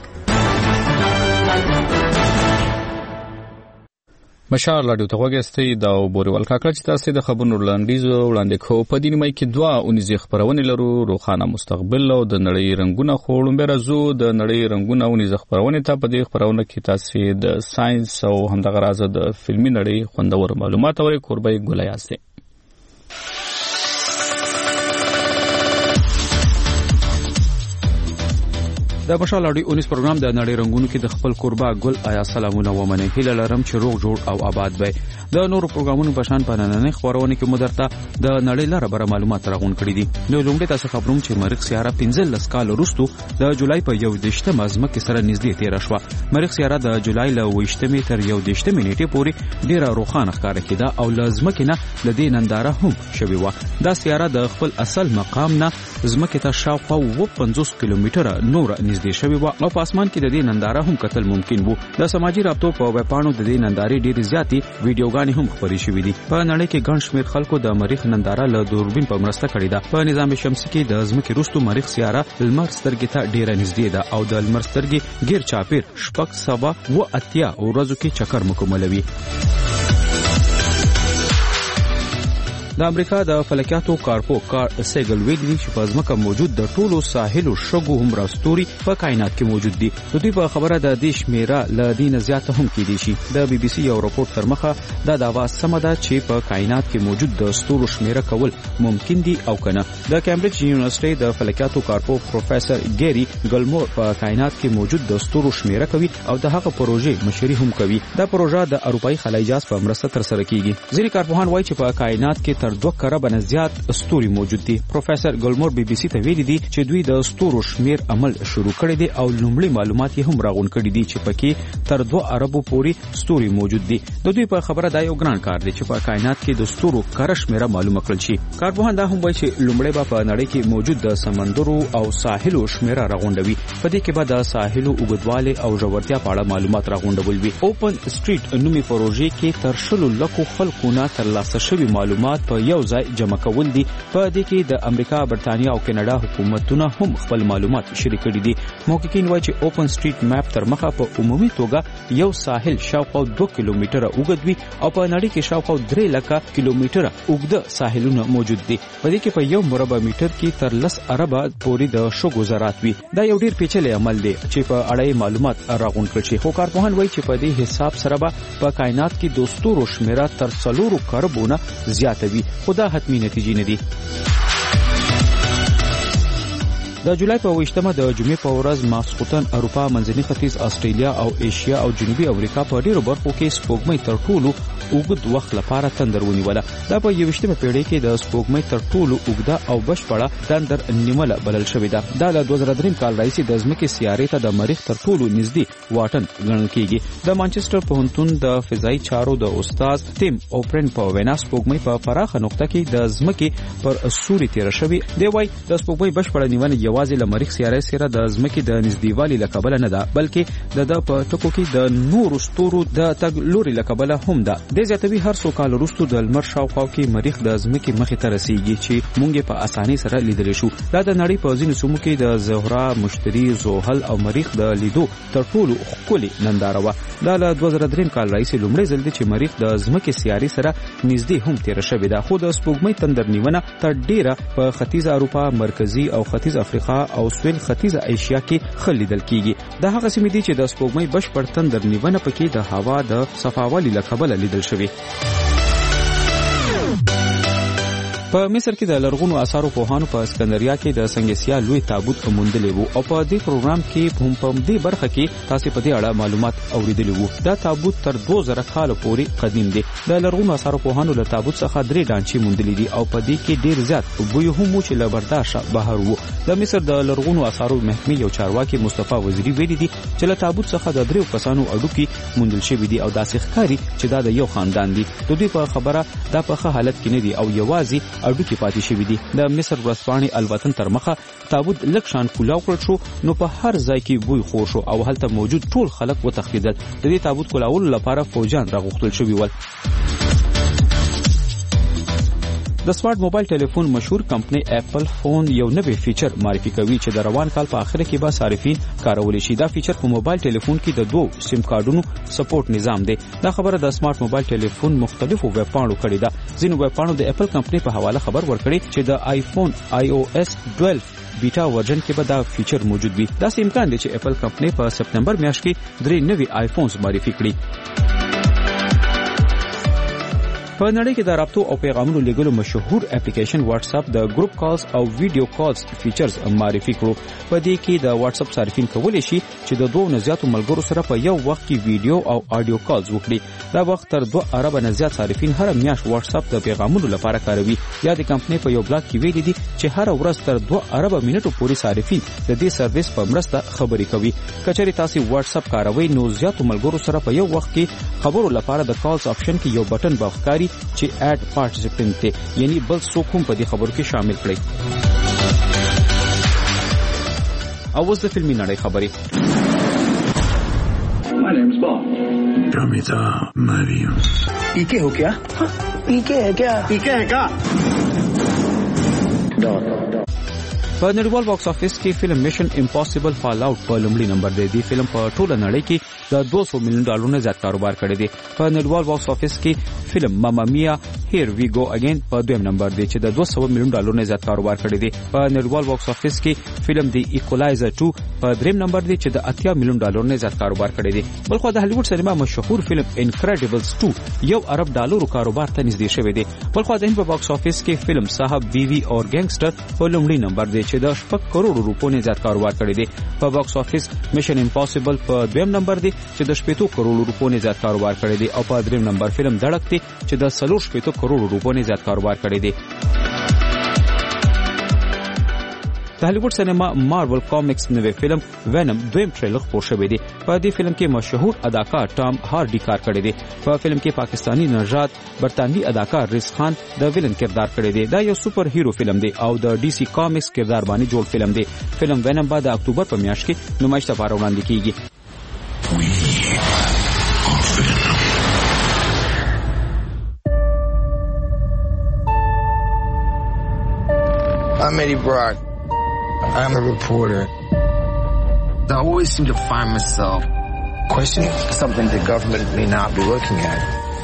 مشال رادیو ته وګورئ دا بورول کاکړه چې تاسو د خبرونو لاندیزو وړاندې کوو. په دې نیمه کې 2 اونیزې خبرونه لرو روخانه مستقبل او د نړۍ رنگونه خورم برازو د نړۍ رنگونه اونیزې خبرونه ته په دې خبرونه کې تاسو د ساينس او همدغه راز د فلمي نړۍ خوندور معلومات اورئ. قربای ګلایاسته د مشال اډي 19 پروګرام د نړۍ رنگونو کې د خپل قربا ګل آیا سلامونه ومنه هیله لرم چې روغ جوړ او آباد وي. د نورو پروګرامونو په شان په نننۍ خبرونه کې مدرته د نړۍ لپاره بر معلومات راغون کړي دي. نو لومړی تاسو خبروم چې مریخ سیاره 15 کال وروسته د جولای په 11 مزمه کې سره نږدې تیر شو. مریخ سیاره د جولای له 20 تر 11 نیټې پورې ډیره روښانه ښکار کېده او لازمه کې نه لدې ننداره هم شوی و. دا سیاره د خپل اصل مقام نه زمکه ته شاوخوا 50 کیلومتره نور نږدې شوی و او په اسمان کې د دې ننداره هم کتل ممکن وو. د سماجی رابطو په ویبپاڼو د دې نندارې ډېر زیاتې ویډیوګانې هم خپرې شوې دي. په نړۍ کې ګڼ شمېر خلکو د مریخ ننداره له دوربین په مرسته کړې ده. په نظام شمسي کې د ځمکې وروسته مریخ سیاره لمر سترګې ته ډېره نږدې ده او د لمر سترګې غیر چاپیر 780 ورځو کې چکر مکملوي. د امریکا د فلکیاتو کارپو کار سیګل ویلي چې په ځمکه موجود د ټولو ساحلو شګو هم راستوري په کائنات کې موجود دي. د دې په خبره د دې شمیره ل دینه زیاته هم کېدي شي. د بي بي سي یو راپور تر مخه دا داوا سم ده چې په کائنات کې موجود د ستورو شمیره کول ممکن دي او کنه. د کیمبرج یونیورسيټي د فلکیاتو کارپو پروفیسور ګيري ګلمور په کائنات کې موجود د ستورو شمیره کوي او د هغه پروژې مشري هم کوي. دا پروژه د اروپאי خلای جاز په مرسته تر سره کیږي. ځینې کارپوهان وایي چې په کائنات کې تر 2 کربه نه زیات ستوري موجود دي. پروفیسور ګلمور بي بي سي ته ویلي دي چې دوی د ستورو شمیر عمل شروع کړی دي او لومړی معلومات یې هم راغون کړي دي چې پکې تر 2 اربو پورې ستوري موجود دي. د دوی په خبره دا یو ګران کار دی چې په کائنات کې د ستورو کرشمیره معلومه کړل شي. کارپوهان دا هم وایي چې لومړی به په نړۍ کې موجود د سمندرو او ساحلو شمیره راغونډوي. په دې کې به د ساحلو اوږدوالی او ژورتیا په اړه معلومات راغونډول وي. اوپن سټریټ نومي پروژې کې تر 100 لکو خلکو نه ترلاسه شوي معلومات په یو ځای جمع کول دي. په دې کې د امریکا، برتانیا او کینیډا حکومتونه هم خپل معلومات شریک کړي دي. محققین وایي چې اوپن سټریټ میپ تر مخه په عمومي توګه یو ساحل شاوخوا 2 کیلومتره اوږد وي او په نړۍ کې شاوخوا 3 لکه کیلومتره اوږده ساحلونه موجود دي. په دې کې په 1 مربع میټر کې تر 10 اربه پورې د شګو ذرات وي. دا یو ډیر پیچلی عمل دی چې په اړه معلومات راغونډ کړي شي. خو کارپوهان وایي چې په دې حساب سره به په کائنات کې د ستورو شمیره تر 4 کربونه زیاته وي. خو دا حتمی نتیجې نه دي. د جولای په 28مه د جمعې په ورځ ماسخوتن اروپا، منځني ختیځ، استرالیا او ایشیا او جنوبي امریکا په ډیرو برخو کې سپوږمۍ تر ټولو اوږد وخت لپاره تندر ونیوله. دا په 21مه پیړۍ کې د سپوږمۍ تر ټولو اوږده او بشپړه تندر نیمله بلل شوې ده. دا له 2003 کال راهیسې د ځمکې سیارې ته د مریخ تر ټولو نږدې واټن ګڼل کېږي. د مانچسټر پوهنتون د فضایي چارو د استاد تیم اوپرن په وینا سپوږمۍ په پراخه نقطه کې د ځمکې پر سوري تیر شوی. دی وايي د سپوږمۍ بشپړه نیونه یوازې له مریخ سیارې سره د ځمکې د نږدېوالي له کبله نه ده، بلکې د په ټکو کې د نورو ستورو د تګ لوري له کبله هم ده. د زیاتوي هر څو کال وروسته د لمر شاوخوا کې مریخ د ځمکې مخې ته رسیږي چې موږ یې په اسانۍ سره لیدلی شو. دا د نړۍ په ځینو سیمو کې د زهره، مشتري، زحل او مریخ د لیدو تر ټولو ښکلې ننداره وه. دا له 2003 کال راهیسې لومړی ځل دی چې مریخ د ځمکې سیارې سره نږدې هم تیره شوې ده. خو د سپوږمۍ تندر نیونه تر ډیره په ختیځه اروپا، مرکزي او ختیځ افریقا او سویل ختیځه ایشیا کې ښه لیدل کیږي. دا هغه سیمې دي چې د سپوږمۍ بشپړ تندر نیونه پکې د هوا د صفاوالي له کبله لیدل شوې. په مصر کې د لرغونو آثارو پوهانو په اسکندریه کې د سنگسیا لوی تابوت موندلی وو او په دې پروګرام کې هم په دې برخه کې تاسو په دې اړه معلومات اوریدلی وو. دا تابوت تر 2000 کال پورې قدیم دی. د لرغونو آثارو پوهانو له تابوت څخه 3 ډانچې موندلې دي او په دې کې ډیر زیات بوی هم چې له برداشت بهر وو. د مصر د لرغونو آثارو محکمې یو چارواکي مصطفی وزیری ویلي دي چې له تابوت څخه د 3 کسانو اډوکی موندل شوی دي او داسې ښکاري چې دا د یو خاندان دي. د دوی په خبره دا په ښه حالت کې نه دي او یوازې اډوکی پاتې شوی دي. د مصر ورځپاڼې الوطن تر مخه تابوت لږ شان کولاو کړل شو نو په هر ځای کې بوی خور شو او هلته موجود ټول خلک وتښتېدل. د دې تابوت کولاولو لپاره فوجان راغوښتل شوي ول. د سمارټ موبایل ټلیفون مشهور کمپنی اپل فون یو نوی فیچر معرفي کوي چې د روان کال په اخر کې به صارفین کارول شي. دا فیچر په موبایل ټلیفون کې د 2 سیم کارډونو سپورټ نظام دی. دا خبره د سمارټ موبایل ټلیفون مختلفو ویب پاڼو کړې ده. ځینو ویب پاڼو د اپل کمپنی په حواله خبر ورکړي چې د آیفون iOS 12 بیٹا ورژن کې به دا فیچر موجود وي. دا امکان دی چې اپل کمپنی په سپتمبر میاشت کې 3 نوي آیفونز معرفي کړي. په نړۍ کې د رابطو او پیغامونو لیږلو مشهور اپلیکیشن واتس اپ د ګروپ کالز او ویډیو کالز فیچرز معرفي کړو. په دې کې د واتس اپ صارفین کولی شي چې د 2 نه زیاتو ملګرو سره په یو وخت کې ویډیو او آډیو کالز وکړي. دا وخت تر 2 اربه نه زیات صارفین هر میاشت واتس اپ د پیغامونو لپاره کاروي. یا د کمپنۍ په یو بلاګ کې ویلي دي چې هر ورځ تر 2 اربه منټو پورې صارفین د دې سرویس په مرسته خبرې کوي. کچېرې تاسو واتس اپ کاروي نو زیاتو ملګرو سره په یو وخت کې خبرو لپاره د کالز آپشن کې یو بٹن بخکاری چې اډ پارټیسپینټ ته یعنی بل څوک هم په دې خبرو کې شامل کړي. او اوس د فلمي نړۍ خبرې. My name is Bond. Ramita Mariam. पीके हो क्या? पीके है क्या? पीके है क्या? په نړیوال باکس افیس کې فلم میشن امپوسیبل فال آوټ په لومړي نمبر دی. دی فلم په ټوله نړۍ کې د 200 میلیون ډالرو نه زیات کاروبار کړی دی. په نړیوال باکس افیس کې فلم ماما میا هیر وی گو اگین په دویم نمبر دی چې د 200 میلیون ډالرو نه زیات کاروبار کړی دی. په نړیوال باکس افیس کې فلم دی ایکولایزر 2 په دریم نمبر دی چې د 80 میلیون ډالرو نه زیات کاروبار کړی دی. بلخو د هالیوډ سینما مشهور فلم انکریډیبلز 2 1 ارب ډالرو کاروبار ته نږدې شوی دی. بلخو د هند په باکس افیس کې فلم صاحب بیوی اور ګینګسټر په لومړي نمبر دی چې چې د 6 کروڑ روپو نه زیات کاروبار کړی دی. په باکس افیس میشن امپوسیبل په 2م نمبر دی چې د 8 کروڑ روپو نه زیات کاروبار کړی دی او په 3م نمبر فلم دړک دی چې د 8 کروڑ روپو نه زیات کاروبار کړی دی. د هالیوډ سینما مارول کامکس نوې فلم وینم دویم ټریلر خپور شوی دی. په دې فلم کې مشهور اداکار ټام هاردي کار کړی دی. په فلم کې پاکستانی نژاد برتانوي اداکار ریس خان د ویلن کردار کړی دی. دا یو سپر هیرو فلم دی او د ډي سي کامکس کردار باندې جوړ فلم دی. فلم وینم به د اکتوبر په میاشت کې نمایش لپاره وړاندې کیږي. I'm Eddie Brock. I'm a reporter. I always seem to find myself questioning something the government may not be looking at.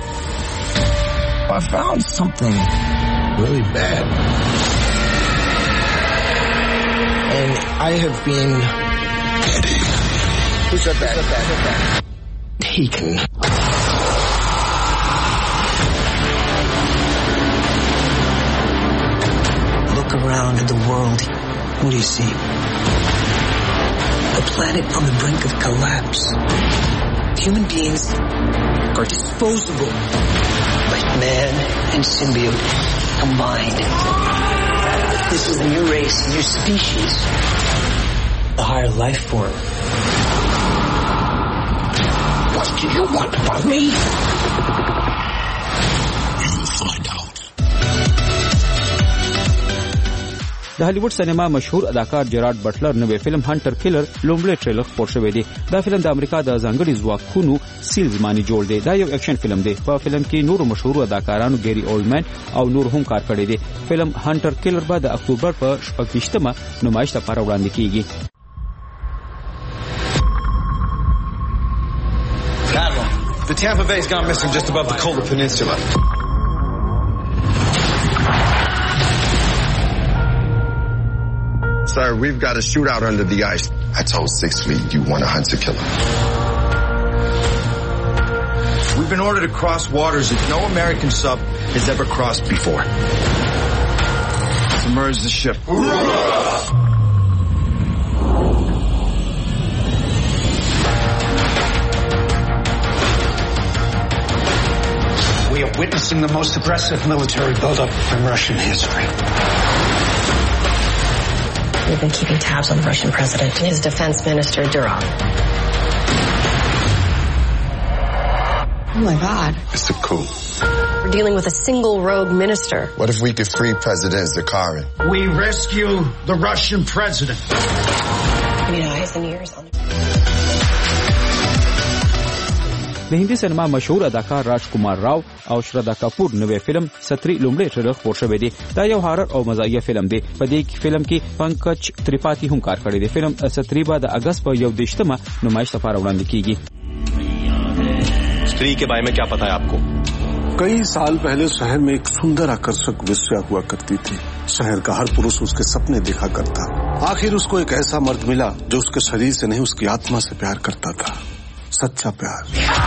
I found something really bad. And I have been... Who said that? Taken. Look around at the world. What do you see? A planet on the brink of collapse. Human beings are disposable, like man and symbiote combined. This is a new race, a new species, a higher life form. What do you want from me? You'll find out. د هالیوډ سینما مشهور اداکار جیرارډ بټلر نوې فلم هانټر کیلر لومړی ټریلر خپور شوی دی. دا فلم د امریکا د ځانګړي ځواکونو سیلز باندې جوړ دی. دا یو اکشن فلم دی. په فلم کې نورو مشهور اداکارانو ګری اولډمن او نور هم کار کړی دی. فلم هانټر کیلر به د اکتوبر په 28مه نمایش لپاره وړاندې کیږي. The Tampa Bay's gone missing just above the Kola Peninsula. Sir, we've got a shootout under the ice. I told 6th Fleet you want to hunt to kill him. We've been ordered to cross waters that no American sub has ever crossed before. Submerge the ship. We are witnessing the most aggressive military buildup in Russian history. We've been keeping tabs on the Russian president and his defense minister, Durov. Oh my God. It's a coup. We're dealing with a single rogue minister. What if we could free President Zakharin? We rescue the Russian president. We need eyes and ears on it. د هندي سینما مشهور اداکار راج کمار راو او شردا کپور نوې فلم ستري لومړی ټریلر خپور شوی دی. دا یو هارر او مزاحیه فلم دی. په دې فلم کې پنکج تریپاتی هم کار کړی دی. فلم ستري به د اگست په 21مه نمایش لپاره وړاندې کیږي. स्त्री के बारे में क्या पता है आपको? कई साल पहले शहर में एक सुंदर आकर्षक वेश्या हुआ करती थी. शहर का हर पुरुष उसके सपने देखा करता. आखिर उसको एक ऐसा मर्द मिला जो उसके शरीर से नहीं उसकी आत्मा से प्यार करता था. सच्चा प्यार.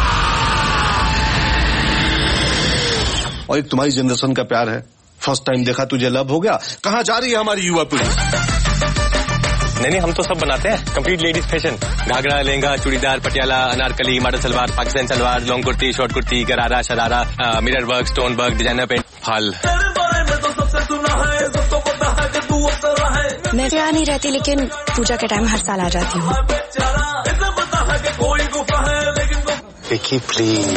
और एक तुम्हारी जनरेशन का प्यार है. फर्स्ट टाइम देखा तुझे लव हो गया. कहाँ जा रही है हमारी युवा पीढ़ी? नहीं हम तो सब बनाते हैं. Complete ladies fashion. Ghagra, lehenga, churidar, Patiala, Anarkali, model salwar, Pakistan salwar, long kurti, short kurti, gharara, sharara, mirror work, stone work, designer paint, fall. मैं यहाँ नहीं रहती लेकिन पूजा के टाइम हर साल आ जाती हूँ. Vicky, please.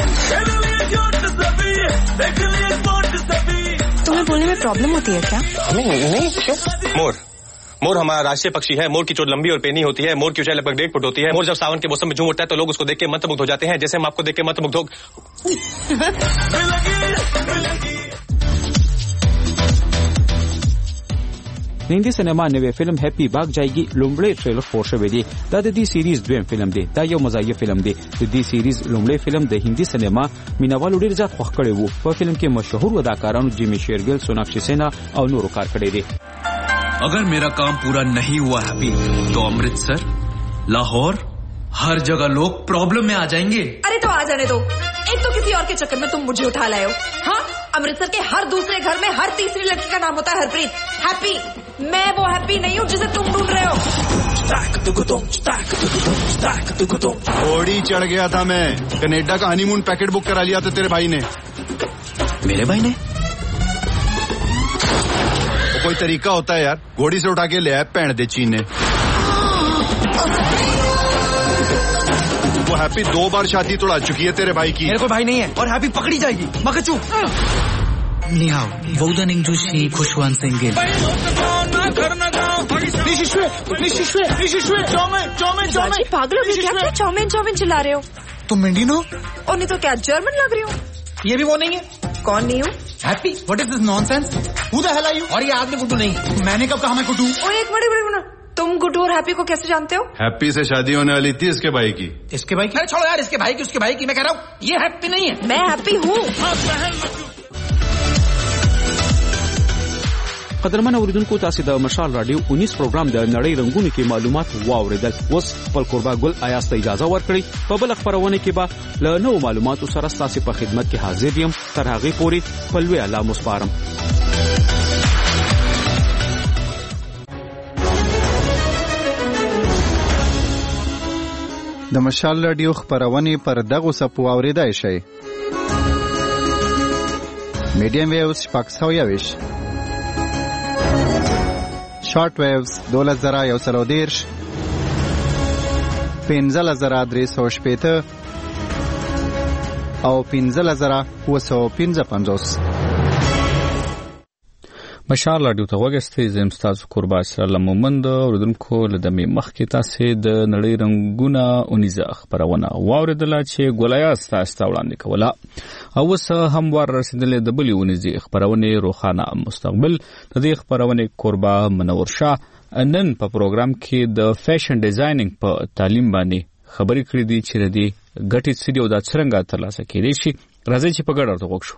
तुम्हें बोलने में प्रॉब्लम होती है क्या? नहीं क्यों? मोर हमारा राष्ट्रीय पक्षी है. मोर की चोट लंबी और पेनी होती है. मोर की ऊंचाई लगभग 1.5 फुट होती है. मोर जब सावन के मौसम में झूम उठता है तो लोग उसको देख के मंत्रमुग्ध हो जाते हैं. जैसे हम आपको देख के मंत्रमुग्ध हो. هندي سینما نوې فلم هپی باغ جایږي لومړی ټریلر خپور شوی دی. دا د دې سیریز دویم فلم دی. دا یو مزاحیه فلم دی. د دې سیریز لومړی فلم د هندي سینما مینوالو ډیر زیات خوښ کړی وو. په فلم کې مشهور اداکارانو جیمی شیرګل، سوناکشی سینها او نورو کار کړی دی. अगर मेरा काम पूरा नहीं हुआ हैप्पी तो अमृतसर, लाहौर, हर जगह लोग प्रॉब्लम में आ जाएंगे. अरे तो आ जाने दो. एक तो किसी और के चक्कर में तुम मुझे उठा लाए हो. हाँ, अमृतसर के हर दूसरे घर में हर तीसरी लड़की का नाम होता है हरप्रीत. हैप्पी मैं वो हैप्पी नहीं हूँ जिसे तुम ढूंढ रहे हो। घोड़ी चढ़ गया था मैं, कनाडा का हनीमून पैकेट बुक करा लिया था तेरे भाई ने। मेरे भाई ने? वो कोई तरीका होता है यार, घोड़ी से उठा के ले आया पैण दे चीन ने। वो हैप्पी 2 बार छाती तोड़ा चुकी है तेरे भाई की। मेरे को भाई नहीं है और हैप्पी पकड़ी जाएगी। मकचू निहाओ वोदन इंजुशी खुशवान सिंगल पागल हो गए क्या? चाउमीन चाउमीन चिल्ला रहे हो? तुम इंडियन हो और नहीं तो क्या जर्मन लग रही हो? ये भी वो नहीं है। कौन नहीं हूँ? Happy what is this nonsense? Who the hell are you? और ये आदमी गुड्डू नहीं, मैंने कब कहा मैं गुड्डू? ओए एक बड़ी बड़ी बना, तुम गुड्डू और हैप्पी को कैसे जानते हो? हैप्पी से शादी होने वाली थी इसके भाई की। इसके भाई की? अरे छोड़ो यार, इसके भाई की उसके भाई की। मैं कह रहा हूँ ये हैप्पी नहीं है। मैं हैप्पी हूँ। قدرمن اوریدونکو تاسو د مشال رادیو 19 پروګرام د نړۍ رنگونو کې معلومات واوریدل. اوس خپل قربا ګل آیاس ته اجازه ورکړئ. په بل خبرونه کې به له نوو معلوماتو سره تاسو په خدمت کې حاضر یم. تر هغه پورې خپل وی الله مسپارم. د مشال رادیو خبرونه پر دغه سپو اوریدای شي. میډیم ویوز پاکستاویش شارٹ ویوز 2113 15350 او 15955. مشال رادیو ته وګورئ. زم تاسو قربا اسرائیل مومند اوردونکو لدمه مخکې تاسو د نړۍ رنگونه اونیزه خبرونه واوریدله چې ګولیا تاسو وړاندې کوله. او سه هموار رسیدلې د بلې اونیزه خبرونه روخانه مستقبل د دې خبرونه قربا منور شاه نن په پروګرام کې د فیشن ډیزاینینګ په تعلیم باندې خبرې کړې دي چې د دې ګټې څه دي او دا څنګه ترلاسه کېدای شي. راځي چې په ګډه ورته وګورو.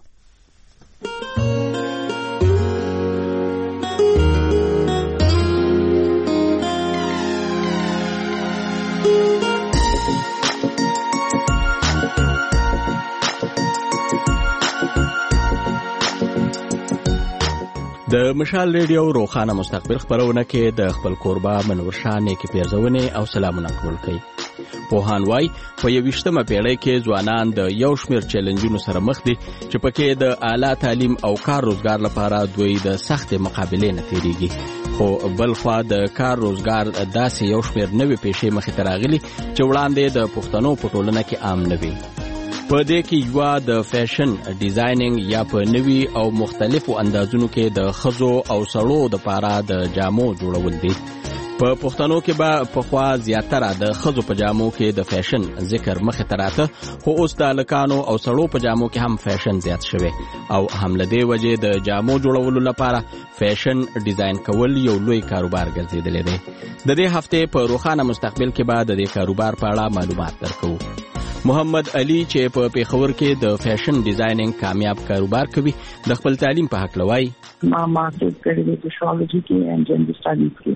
د مشال ریډیو روخانه مستقبل خبرونه کې د خپل قربا منور شاه نیکی پیرزونه او سلامونه قبول کړي. پوهان وای په 21مه پیړۍ کې ځوانان د یو شمېر چیلنجونو سره مخ دي چې پکې د اعلی تعلیم او کار روزګار لپاره دوی د سخت مقابلې نه تیریږي. خو بلخوا د کار روزګار داسې یو شمېر نوې پیښې مخې ته راغلي چې وړاندې د پښتنو په ټولنه کې عام نه وي. په دې کې یو د فیشن ډیزاینینګ یا په نوي او مختلفو اندازونو کې د خزو او سړو د پاره د جامو جوړول دي. په پښتنو کې به په خوا زیاتره د خزو په جامو کې د فیشن ذکر مخه تراته، خو اوس د لکانو او سړو په جامو کې هم فیشن زیات شوی او هم لدې وجه د جامو جوړولو لپاره فیشن ډیزاین کول یو لوی کاروبار ګرځیدلی دی. د دې هفته په روخانه مستقبل کې به د دې کاروبار په اړه معلومات درکو. محمد علي چې په پیښور کې د فیشن ډیزاینینګ کامیاب کاروبار کوي د خپل تعلیم په حق لوي. ما ماسټر کړی دی سوشیولوژي کې او جنډر سټډیز کې.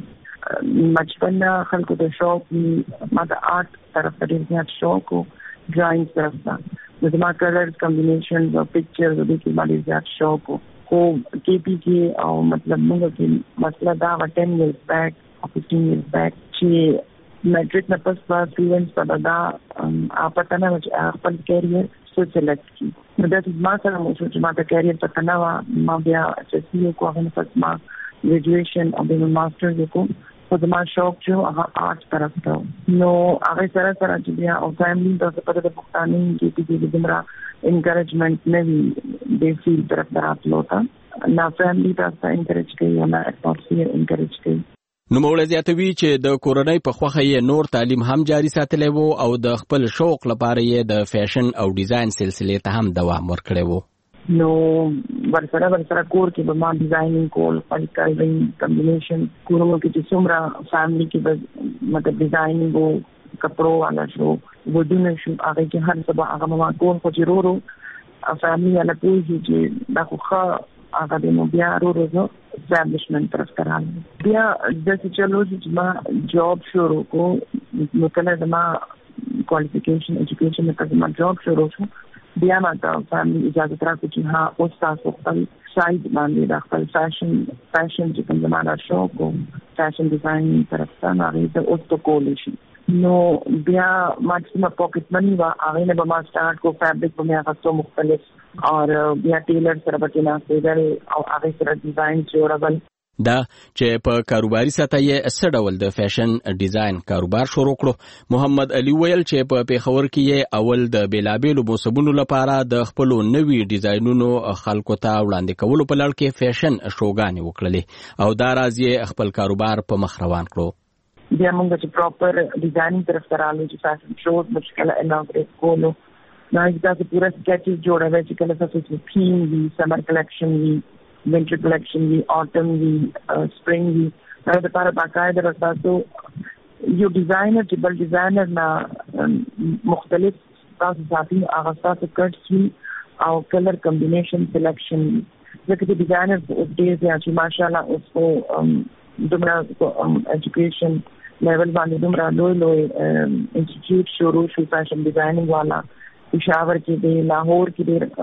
بچپن خلکو د شوق ما د آرټ طرف ته ډېر زیات شوق او ډرایینګ طرف ته د ما کلرز کمبینیشنز او پکچرز د دې باندې زیات شوق او کې پی کې او مطلب موږ کې مسله دا 10 years back او 15 years back چې میټرک نه پس سټوډنټس په دا پته نه چې خپل کیریئر څه سلیکټ کړي. نو دا ما سره مو چې ما د کیریئر پته نه و، ما بیا چې کو هغه پس ما ګریجویشن او د ماستر وکړ. خو د ما شوق چې هغه آرټ طرف ته نو هغه سره چې بیا او فیملی د په د پښتاني کې د دمرا انکریجمنٹ نه وی د فیلډ طرف راتلو تا نه فیملی تاسو انکریج کوي او نه اتموسفیر انکریج کوي. نو موږ زیاتوي چې د کورونۍ په خوخه یې نور تعلیم هم جاری ساتلی وو او د خپل شوق لپاره یې د فیشن او ډیزاین سلسله ته هم دوام ورکړی وو. نو ورسره کور کې به ما ډیزاینینګ کول، کلرینګ کمبینیشن کورونو کې چې څومره فیملی کې به مطلب ډیزاینینګ وو، کپړو والا شو، ودونه شو، هغه کې هر څه به هغه ما کول. خو چې ورو فیملی والا پوهېږي چې دا خو ښه هغه د نو بیا ورو اسټابلیشمنٹ طرف ته راغلی. بیا داسې چلو چې ما جاب شروع کړو، نو کله زما کوالیفیکیشن ایجوکیشن نه کله ما جاب شروع شو. بیا ماته فامily اجازه راکړي چې ها اوس تاسو خپل سایډ باندې د خپل فیشن چې کوم زمانه شوق او فیشن ډیزاین طرف ته هغه ته اوس ته کول شي. نو بیا ماکسیمم پاکټ منی وا هغه نه به ما سٹارټ کو فیبرک په میاں خاصو مختلف اور بیا ټیلر سره به نه سیدل او هغه سره ډیزاین جوړول. دا چې په کاروباري سطح یې څه ډول د فیشن ډیزاین کاروبار شروع کړو. محمد علي ویل چې په پیښور کې یې اول د بیلابېلو موسمونو لپاره د خپلو نوي ډیزاینونو خلکو ته وړاندې کولو په لړ کې فیشن شوګانې وکړلې او دا راز یې خپل کاروبار په مخ روان کړو. بیا موږ چې پراپر ډیزاینینګ طرف ته رالو چې فیشن شوز مشکل اناګریټ کولو نو دا پورا سکیچز جوړوي چې کله تاسو تھیم وی سمر کلیکشن وی winter collection وی autumn وی spring وی دا د لپاره باقاعده راځو یو ډیزاینر چې بل ډیزاینر نه مختلف تاسو ساتي هغه تاسو کټس وی او کلر کمبینیشن سلیکشن ځکه چې ډیزاینر اوس ډیر چې ماشاءالله اوس کو دومره ایجوکیشن لیول باندې دومره لوی انسټیټیوټ شروع شو فیشن ډیزاینینګ والا پشاور کې دی لاهور کې دی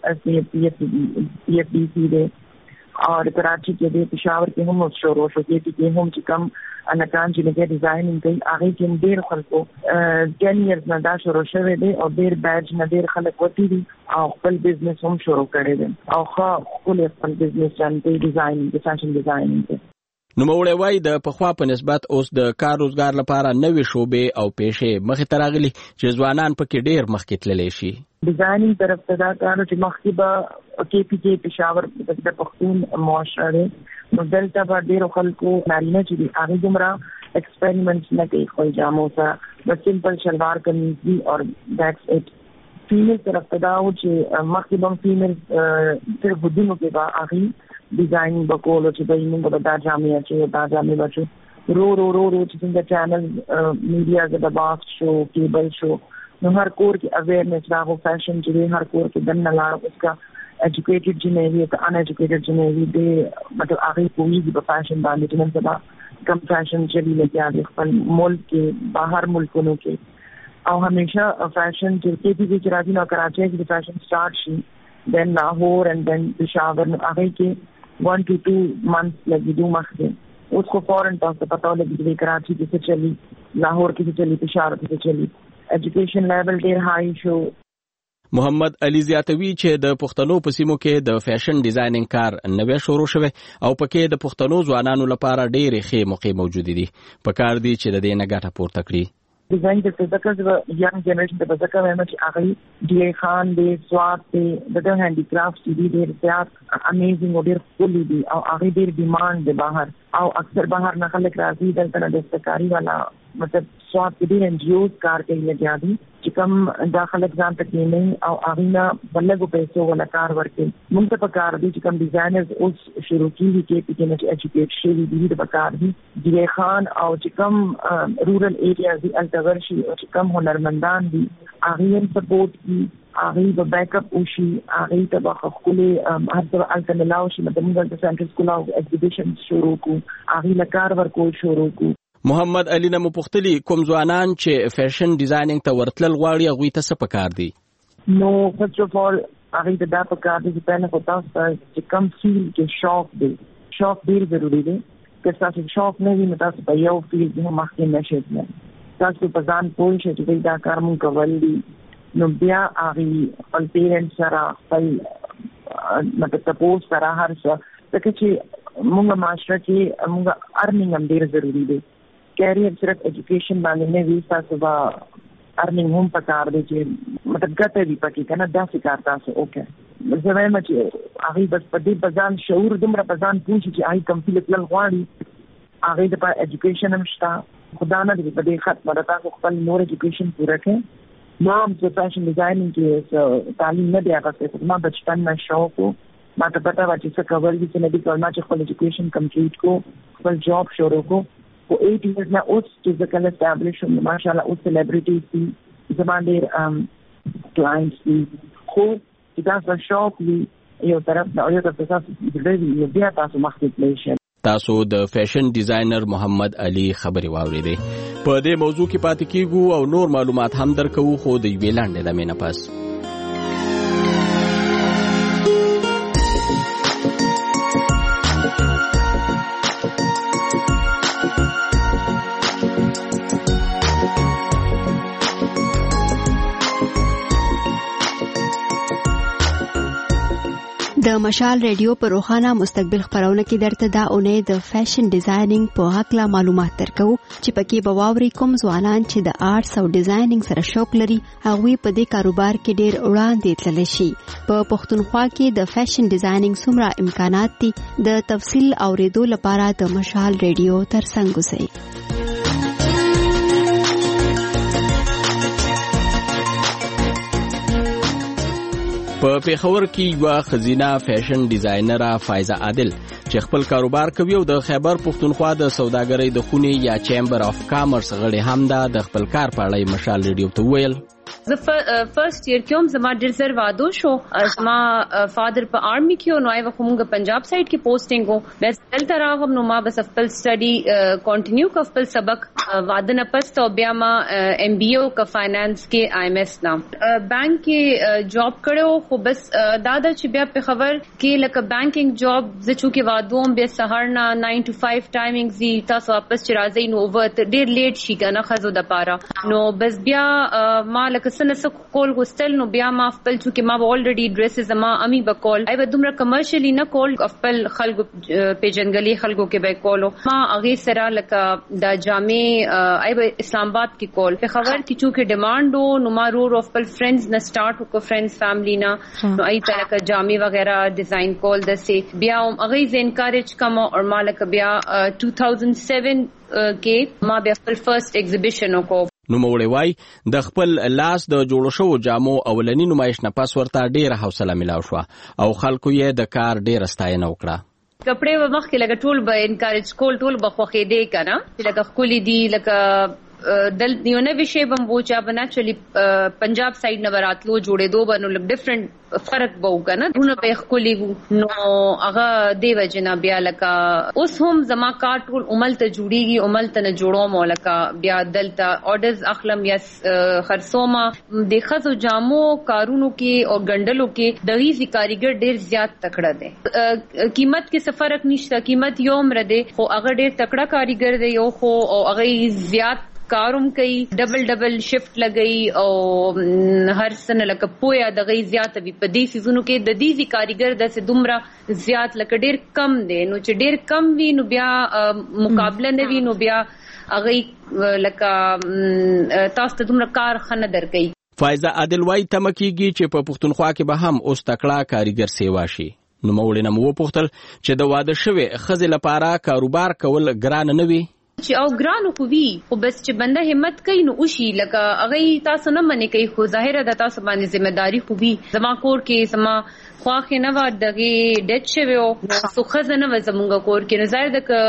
غټ PFDC دی اور کراچی کې دی پشاور کې هم شروع شو کې هم چې کم انکان چې لګي ډیزاینینګ کوي هغه کې ډیر خلکو 10 years نه دا شروع شوی دی او ډیر بیچ نه ډیر خلک وتی دي او خپل بزنس هم شروع کړی دی او خپل بزنس باندې ډیزاینینګ فیشن ډیزاینینګ. نو مولوی وای د پخوا په نسبت اوس د کار روزګار لپاره نوې شوبې او پیښې مخې ته راغلي چې ځوانان پکې ډېر مخکې تللی شي. ډیزاینینګ طرف ته دا کار چې مخکې به KPK پېښور د پښتون معاشره نو دلته به ډېرو خلکو نارینه چې دي هغې دومره ایکسپریمنټس نه کوي خپل جامو سره بس سمپل شلوار کمیز دي اور دیټس اټ. فیمیل طرف ته دا و چې مخکې به فیمیل صرف ودونو کې به هغې ډیزاین بکولو چې به موږ به دا جامې اچوو دا جامې به اچوو رو چې څنګه چینل میډیا کې د باکس شو کیبل شو نو هر کور کې اویرنس راغو فیشن چې دی هر کور کې دنه لاړ اس کا ایجوکیټډ جنوي ته ان ایجوکیټډ جنوي دی مطلب هغه کومي په فیشن باندې چې نن سبا کم فیشن چې لګیا خپل ملک کې بهر ملکونو کې او همیشه فیشن چې کې راځي نو کراچي کې فیشن سٹارټ شي دین لاهور اینڈ دین پشاور نو هغه کې 1 to 2 months لگی دو مخکې اس کو فوراً تاسو پتاو لگی چې کراچي کې څه چلی لاهور کې څه چلی پشاور کې څه چلی ایجوکیشن لیول ډیر های شو. محمد علي زیاتوي چې د پښتنو په سیمو کې د فیشن ډیزاینینګ کار نوې شروع شوی او پکې د پښتنو ځوانانو لپاره ډېرې ښې موقع موجود دي په کار دي چې د دې نه ګټه پورته کړي. ډیزاین د څه یانګ جنریشن د بزکه وایم چې هغه ډی خان دی سواد دی د هاندی کرافټ دی ډیر زیات امیزینګ او ډیر فولي دی او هغه ډیر ډیماند دی بهر او اکثر بهر نه خلک راځي دلته د دستکاری والا مطلب سواد کې ډیر انجیوز کار کوي لګیا دي چې کوم داخله ځان تکې نه او هغه نه بلګو پیسو ولا کار ورکړي موږ ته په کار دي چې کوم ډیزاینرز اوس شروع کیږي کې په کې نه ایجوکیټ شي دي د کار دي ډی خان او چې کوم رورل ایریاز دي الټورشي او چې کوم هنرمندان دي هغه یې سپورټ دي هغه به بیک اپ وشي هغه ته به خپل هر الټر ملاو شي مطلب موږ د سنټر سکول او ایگزیبیشن شروع کو هغه لکار ورکو شروع کو. محمد علي نه مپختلی کوم ځوانان چې فیشن ډیزاینینګ ته ورتلل غواړي هغه ته څه پکار دي؟ نو فرست اف اول هغه ته دا پکار دي چې پنه خو تاسو چې کم فیل کې شوق دی شوق ډیر ضروری دی که تاسو شوق نه وي نو تاسو په یو فیل کې مخکې نشئ نه تاسو په ځان پوه شئ چې دا کار مونږ کول دي نو بیا هغه خپل پیرنټس سره خپل مطلب تاسو سره هر څه ځکه چې مونږ معاشره کې مونږ ارنینګ هم ډیر ضروری دی کیریئر صرف ایجوکیشن باندې نه وي تاسو به ارنینګ هم پکار دی چې مطلب ګټه دی پکې کنه داسې کار تاسو اوکې زه وایم چې هغه بس په دې بزان شعور دومره بزان پوښي چې هغه کمپلیټ لږ غواړي هغه د په ایجوکیشن هم شته خدا نه دی په دې خط باندې تاسو خپل نور ایجوکیشن پوره کړئ نو هم چې فیشن ډیزاینینګ کې تعلیم نه دی هغه ما بچپن نه شوق ما ته پته و چې څه کول دي چې نه دي کول ما چې خپل ایجوکیشن کمپلیټ کو خپل جاب شروع کو for 8 years now us physical establishment mashallah us celebrities see زمانه clients see خو دا څه شوق وي یو طرف دا یو طرف تاسو دې بیا تاسو مخکې پلیشن. تاسو د فیشن ډیزاینر محمد علي خبري واوریدې په دې موضوع کې پاتې کیږو او نور معلومات هم درکو خو د ویلاندې د مینه پاس د مشال ریډیو په روخانه مستقبل خبرونه کې درته دا اونۍ د فیشن ډیزاینینګ په هکله معلومات درکو چې پکې به واوري کوم ځوانان چې د آرټس او ډیزاینینګ سره شوق لري هغوی په دې کاروبار کې ډېر وړاندې تللی شي. په پښتونخوا کې د فیشن ډیزاینینګ څومره امکانات دي د تفصیل اوریدو لپاره د مشال ریډیو ترڅنګ اوسئ. په پیښور کې یو خزینه فیشن ډیزاینر فایزه عادل چې خپل کاروبار کوي او د خیبر پښتونخوا د سوداګرۍ د خونې یا چیمبر اف کامرس غړي هم د خپل کار په اړه مشال ریډیو ته ویل. زه فرست ایئر کې هم زما ډېر زر واده شو. زما فادر په آرمي کې او نو آی وخت موږ پنجاب سایډ کې پوسټینګ وو. بس دلته راغم نو ما بس خپل سټډي کنټینیو کا خپل سبق واده نه پس او بیا ما ام بی او کا فاینانس کې آی ایم ایس نام بانک کې جاب کړو. خو بس دادا چې بیا په خبر کې لکه بانکینګ جاب زه چونکې وادوم بیا سهار نه 9 to 5 ټایمینګ زی تاسو واپس چې راځي نو اوور ډېر لیټ شي کنه خزو د پاره نو بس بیا ما لکه سنس کول غوستل نو بیا ما خپل چې ما اولریډي ډریسز ما امی بکول ای به دومره کمرشلی نه کول خپل خلکو پیجنګلی خلکو کې به کولو ما هغه سره لکه د جامع ای به اسلام آباد کې کول په خبر کې چې ډیماندو نو ما رور اف خپل فرندز نه سٹارټ وکړ فرندز فیملی نه نو ای طرح کا جامع وغیرہ ډیزاین کول دسه بیا هغه ز انکریج کوم او مالک بیا 2007 کې ما بیا خپل فرست ایگزیبیشن وکړ. نو موړی وای د خپل لاس د جوړ شو جامو اولنی نمایش نه پس ورته ډیره حوصله ملاو شو او خلکو یې د کار ډیره ستاینه وکړه. کپڑے و مخ کې لګ ټول به انکریج کول ټول به خوخې دی کنه چې لګ خولي دی لګ دل یو نه وشي بم بوچا بنا چلی پنجاب سایډ نه براتلو جوړې دو بنو لګ ډیفرنٹ فرق بو کنه دونه په خولي نو هغه دی وجنا بیا لکا اوس هم زما کار ټول عمل ته جوړیږي عمل ته نه جوړو مولکا بیا دلته اورډرز اخلم یا خرصوما د خزو جامو کارونو کې او ګندلو کې دغه کاریګر ډیر زیات تکړه دي. قیمت کې څه فرق نشته قیمت یو مر دي خو هغه ډیر تکړه کاریګر دی یو خو او هغه زیات کاروم کوي ډبل شفت لګي او هر سنه لکه پویا دغه زیات وي په دې سيزونو کې د دې کاریګر د دومره زیات لکه ډیر کم دي نو چې ډیر کم وي نو بیا مقابله نه وي نو بیا هغه لکه تاسو ته دومره کار خنه درکې. فایزه عادل وای تمکیږي چې په پښتونخوا کې به هم اوس تکړه کاریګر سیوا شي. نو موړ نه مو پوښتل چې د واده شوی خزې لپاره کاروبار کول ګران نه وي چې او ګرانو خو وی خو بس چې بنده همت کوي نو وشي لکه هغه تاسو نه منې کوي خو ظاهره د تاسو باندې ځمېداري خو وی زما کور کې زما خواخه نه و دغه ډټ شویو سو خزنه و زمونږ کور کې نظر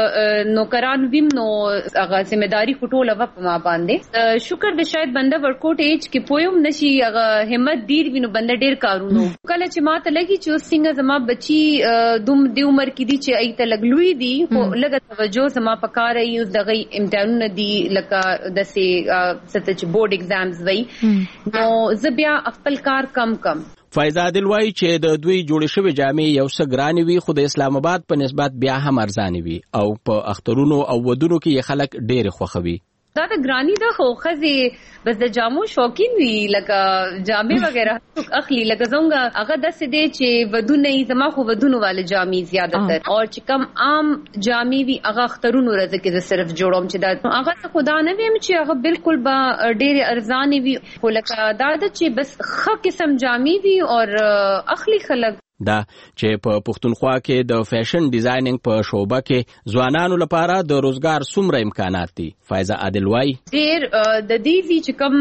د نوکران ویم نو هغه ځمېداري خټوله و په ما باندې شکر د شاید بنده ورکوټ ایج کې پویم نشي هغه همت ډیر وینو بنده ډیر کارونو کله چې ماته لګي چې څنګه زما بچي دوم دی عمر کې دي چې ایته لګلوي دي خو لګه توجه زما پکاره یو دغه امتحانونه دي لکه د سي ستچ بورډ ایگزامز وای نو زبیا خپل کار کم فایزه عادل وای چې د دوی جوړ شوی جامې یو څه ګرانې وي خو د اسلام آباد په نسبت بیا هم ارزانه وي او په اخترونو او ودونو کې خلک ډېر خوښوي. دا د ګرانی ده خو خزي بس د جامو شوقین وی لکه جامې وغیرہ اخلي لکه زونګه هغه د سده چې ودونه زما خو ودونو والے جامې زیاده تر او چې کم عام جامې وی هغه اخترونو راځي کې صرف جوړوم چې دا هغه خدا نه ویم چې هغه بالکل با ډېر ارزانه وی خو لکه دا چې بس خ قسم جامې وی او اخلي خلک دا چې په پښتونخوا کې د فیشن ډیزاینینګ په شعبه کې ځوانانو لپاره د روزګار څومره امکانات دي. فایزه عادل وای ډیر د دې چې کوم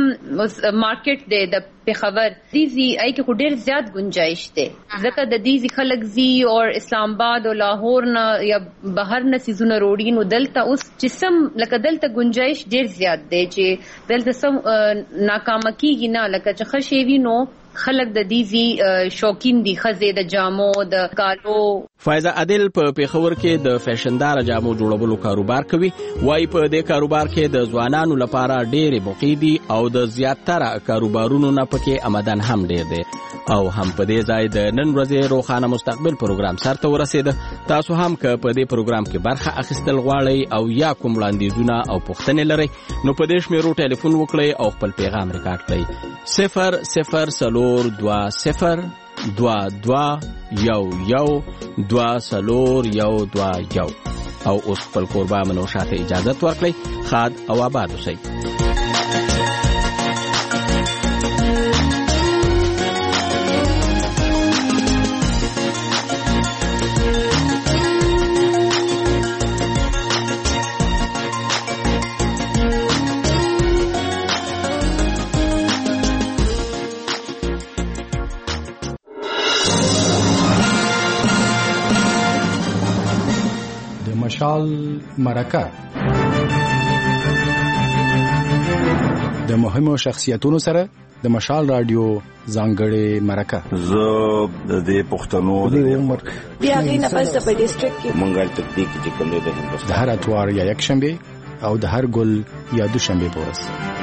مارکیټ دی د په خبر دي ای کې ډیر زیات گنجائش ده ځکه د دې خلک زی او اسلام آباد او لاهور نه یا بهر نه سيزونه روړي نو دلته اوس جسم لکه دلته گنجائش ډیر زیات ده چې دلته سم ناکام کیږي نه لکه چې خشوي نو خلک د دې شوقین دي خزه د جامو د کالو. فایزه عادل په پیښور کې د فیشندار جامو جوړولو کاروبار کوي وای په دې کاروبار کې د ځوانانو لپاره ډېرې موقع دي او د زیاتره کاروبارونو نه پکې آمدن هم ډېر دی او هم په دې ځای د نن ورځې روخانه مستقبل پروګرام سرته ورسید. تاسو هم که په دې پروګرام کې برخه اخیستل غواړئ او یا کوم وړاندیزونه او پوښتنې لرئ نو په دې شمیرو ټلیفون وکړئ او خپل پیغام ریکارډ کړئ 0022022 او اوس خپل کوربه منو شاته اجازه ورکړئ. خاد او آباد اوسئ. مشال مرکه د مهمو شخصیتونو سره د مشال رادیو ځانګړې مرکه. زه د دې پښتنو د عمر بیا غینه پس په ډیسټریکټ کې منګل تکتیک چې کوم د هندوستان د هر اتوار یا یک شنبه او د هر ګل یا دوشنبه پورس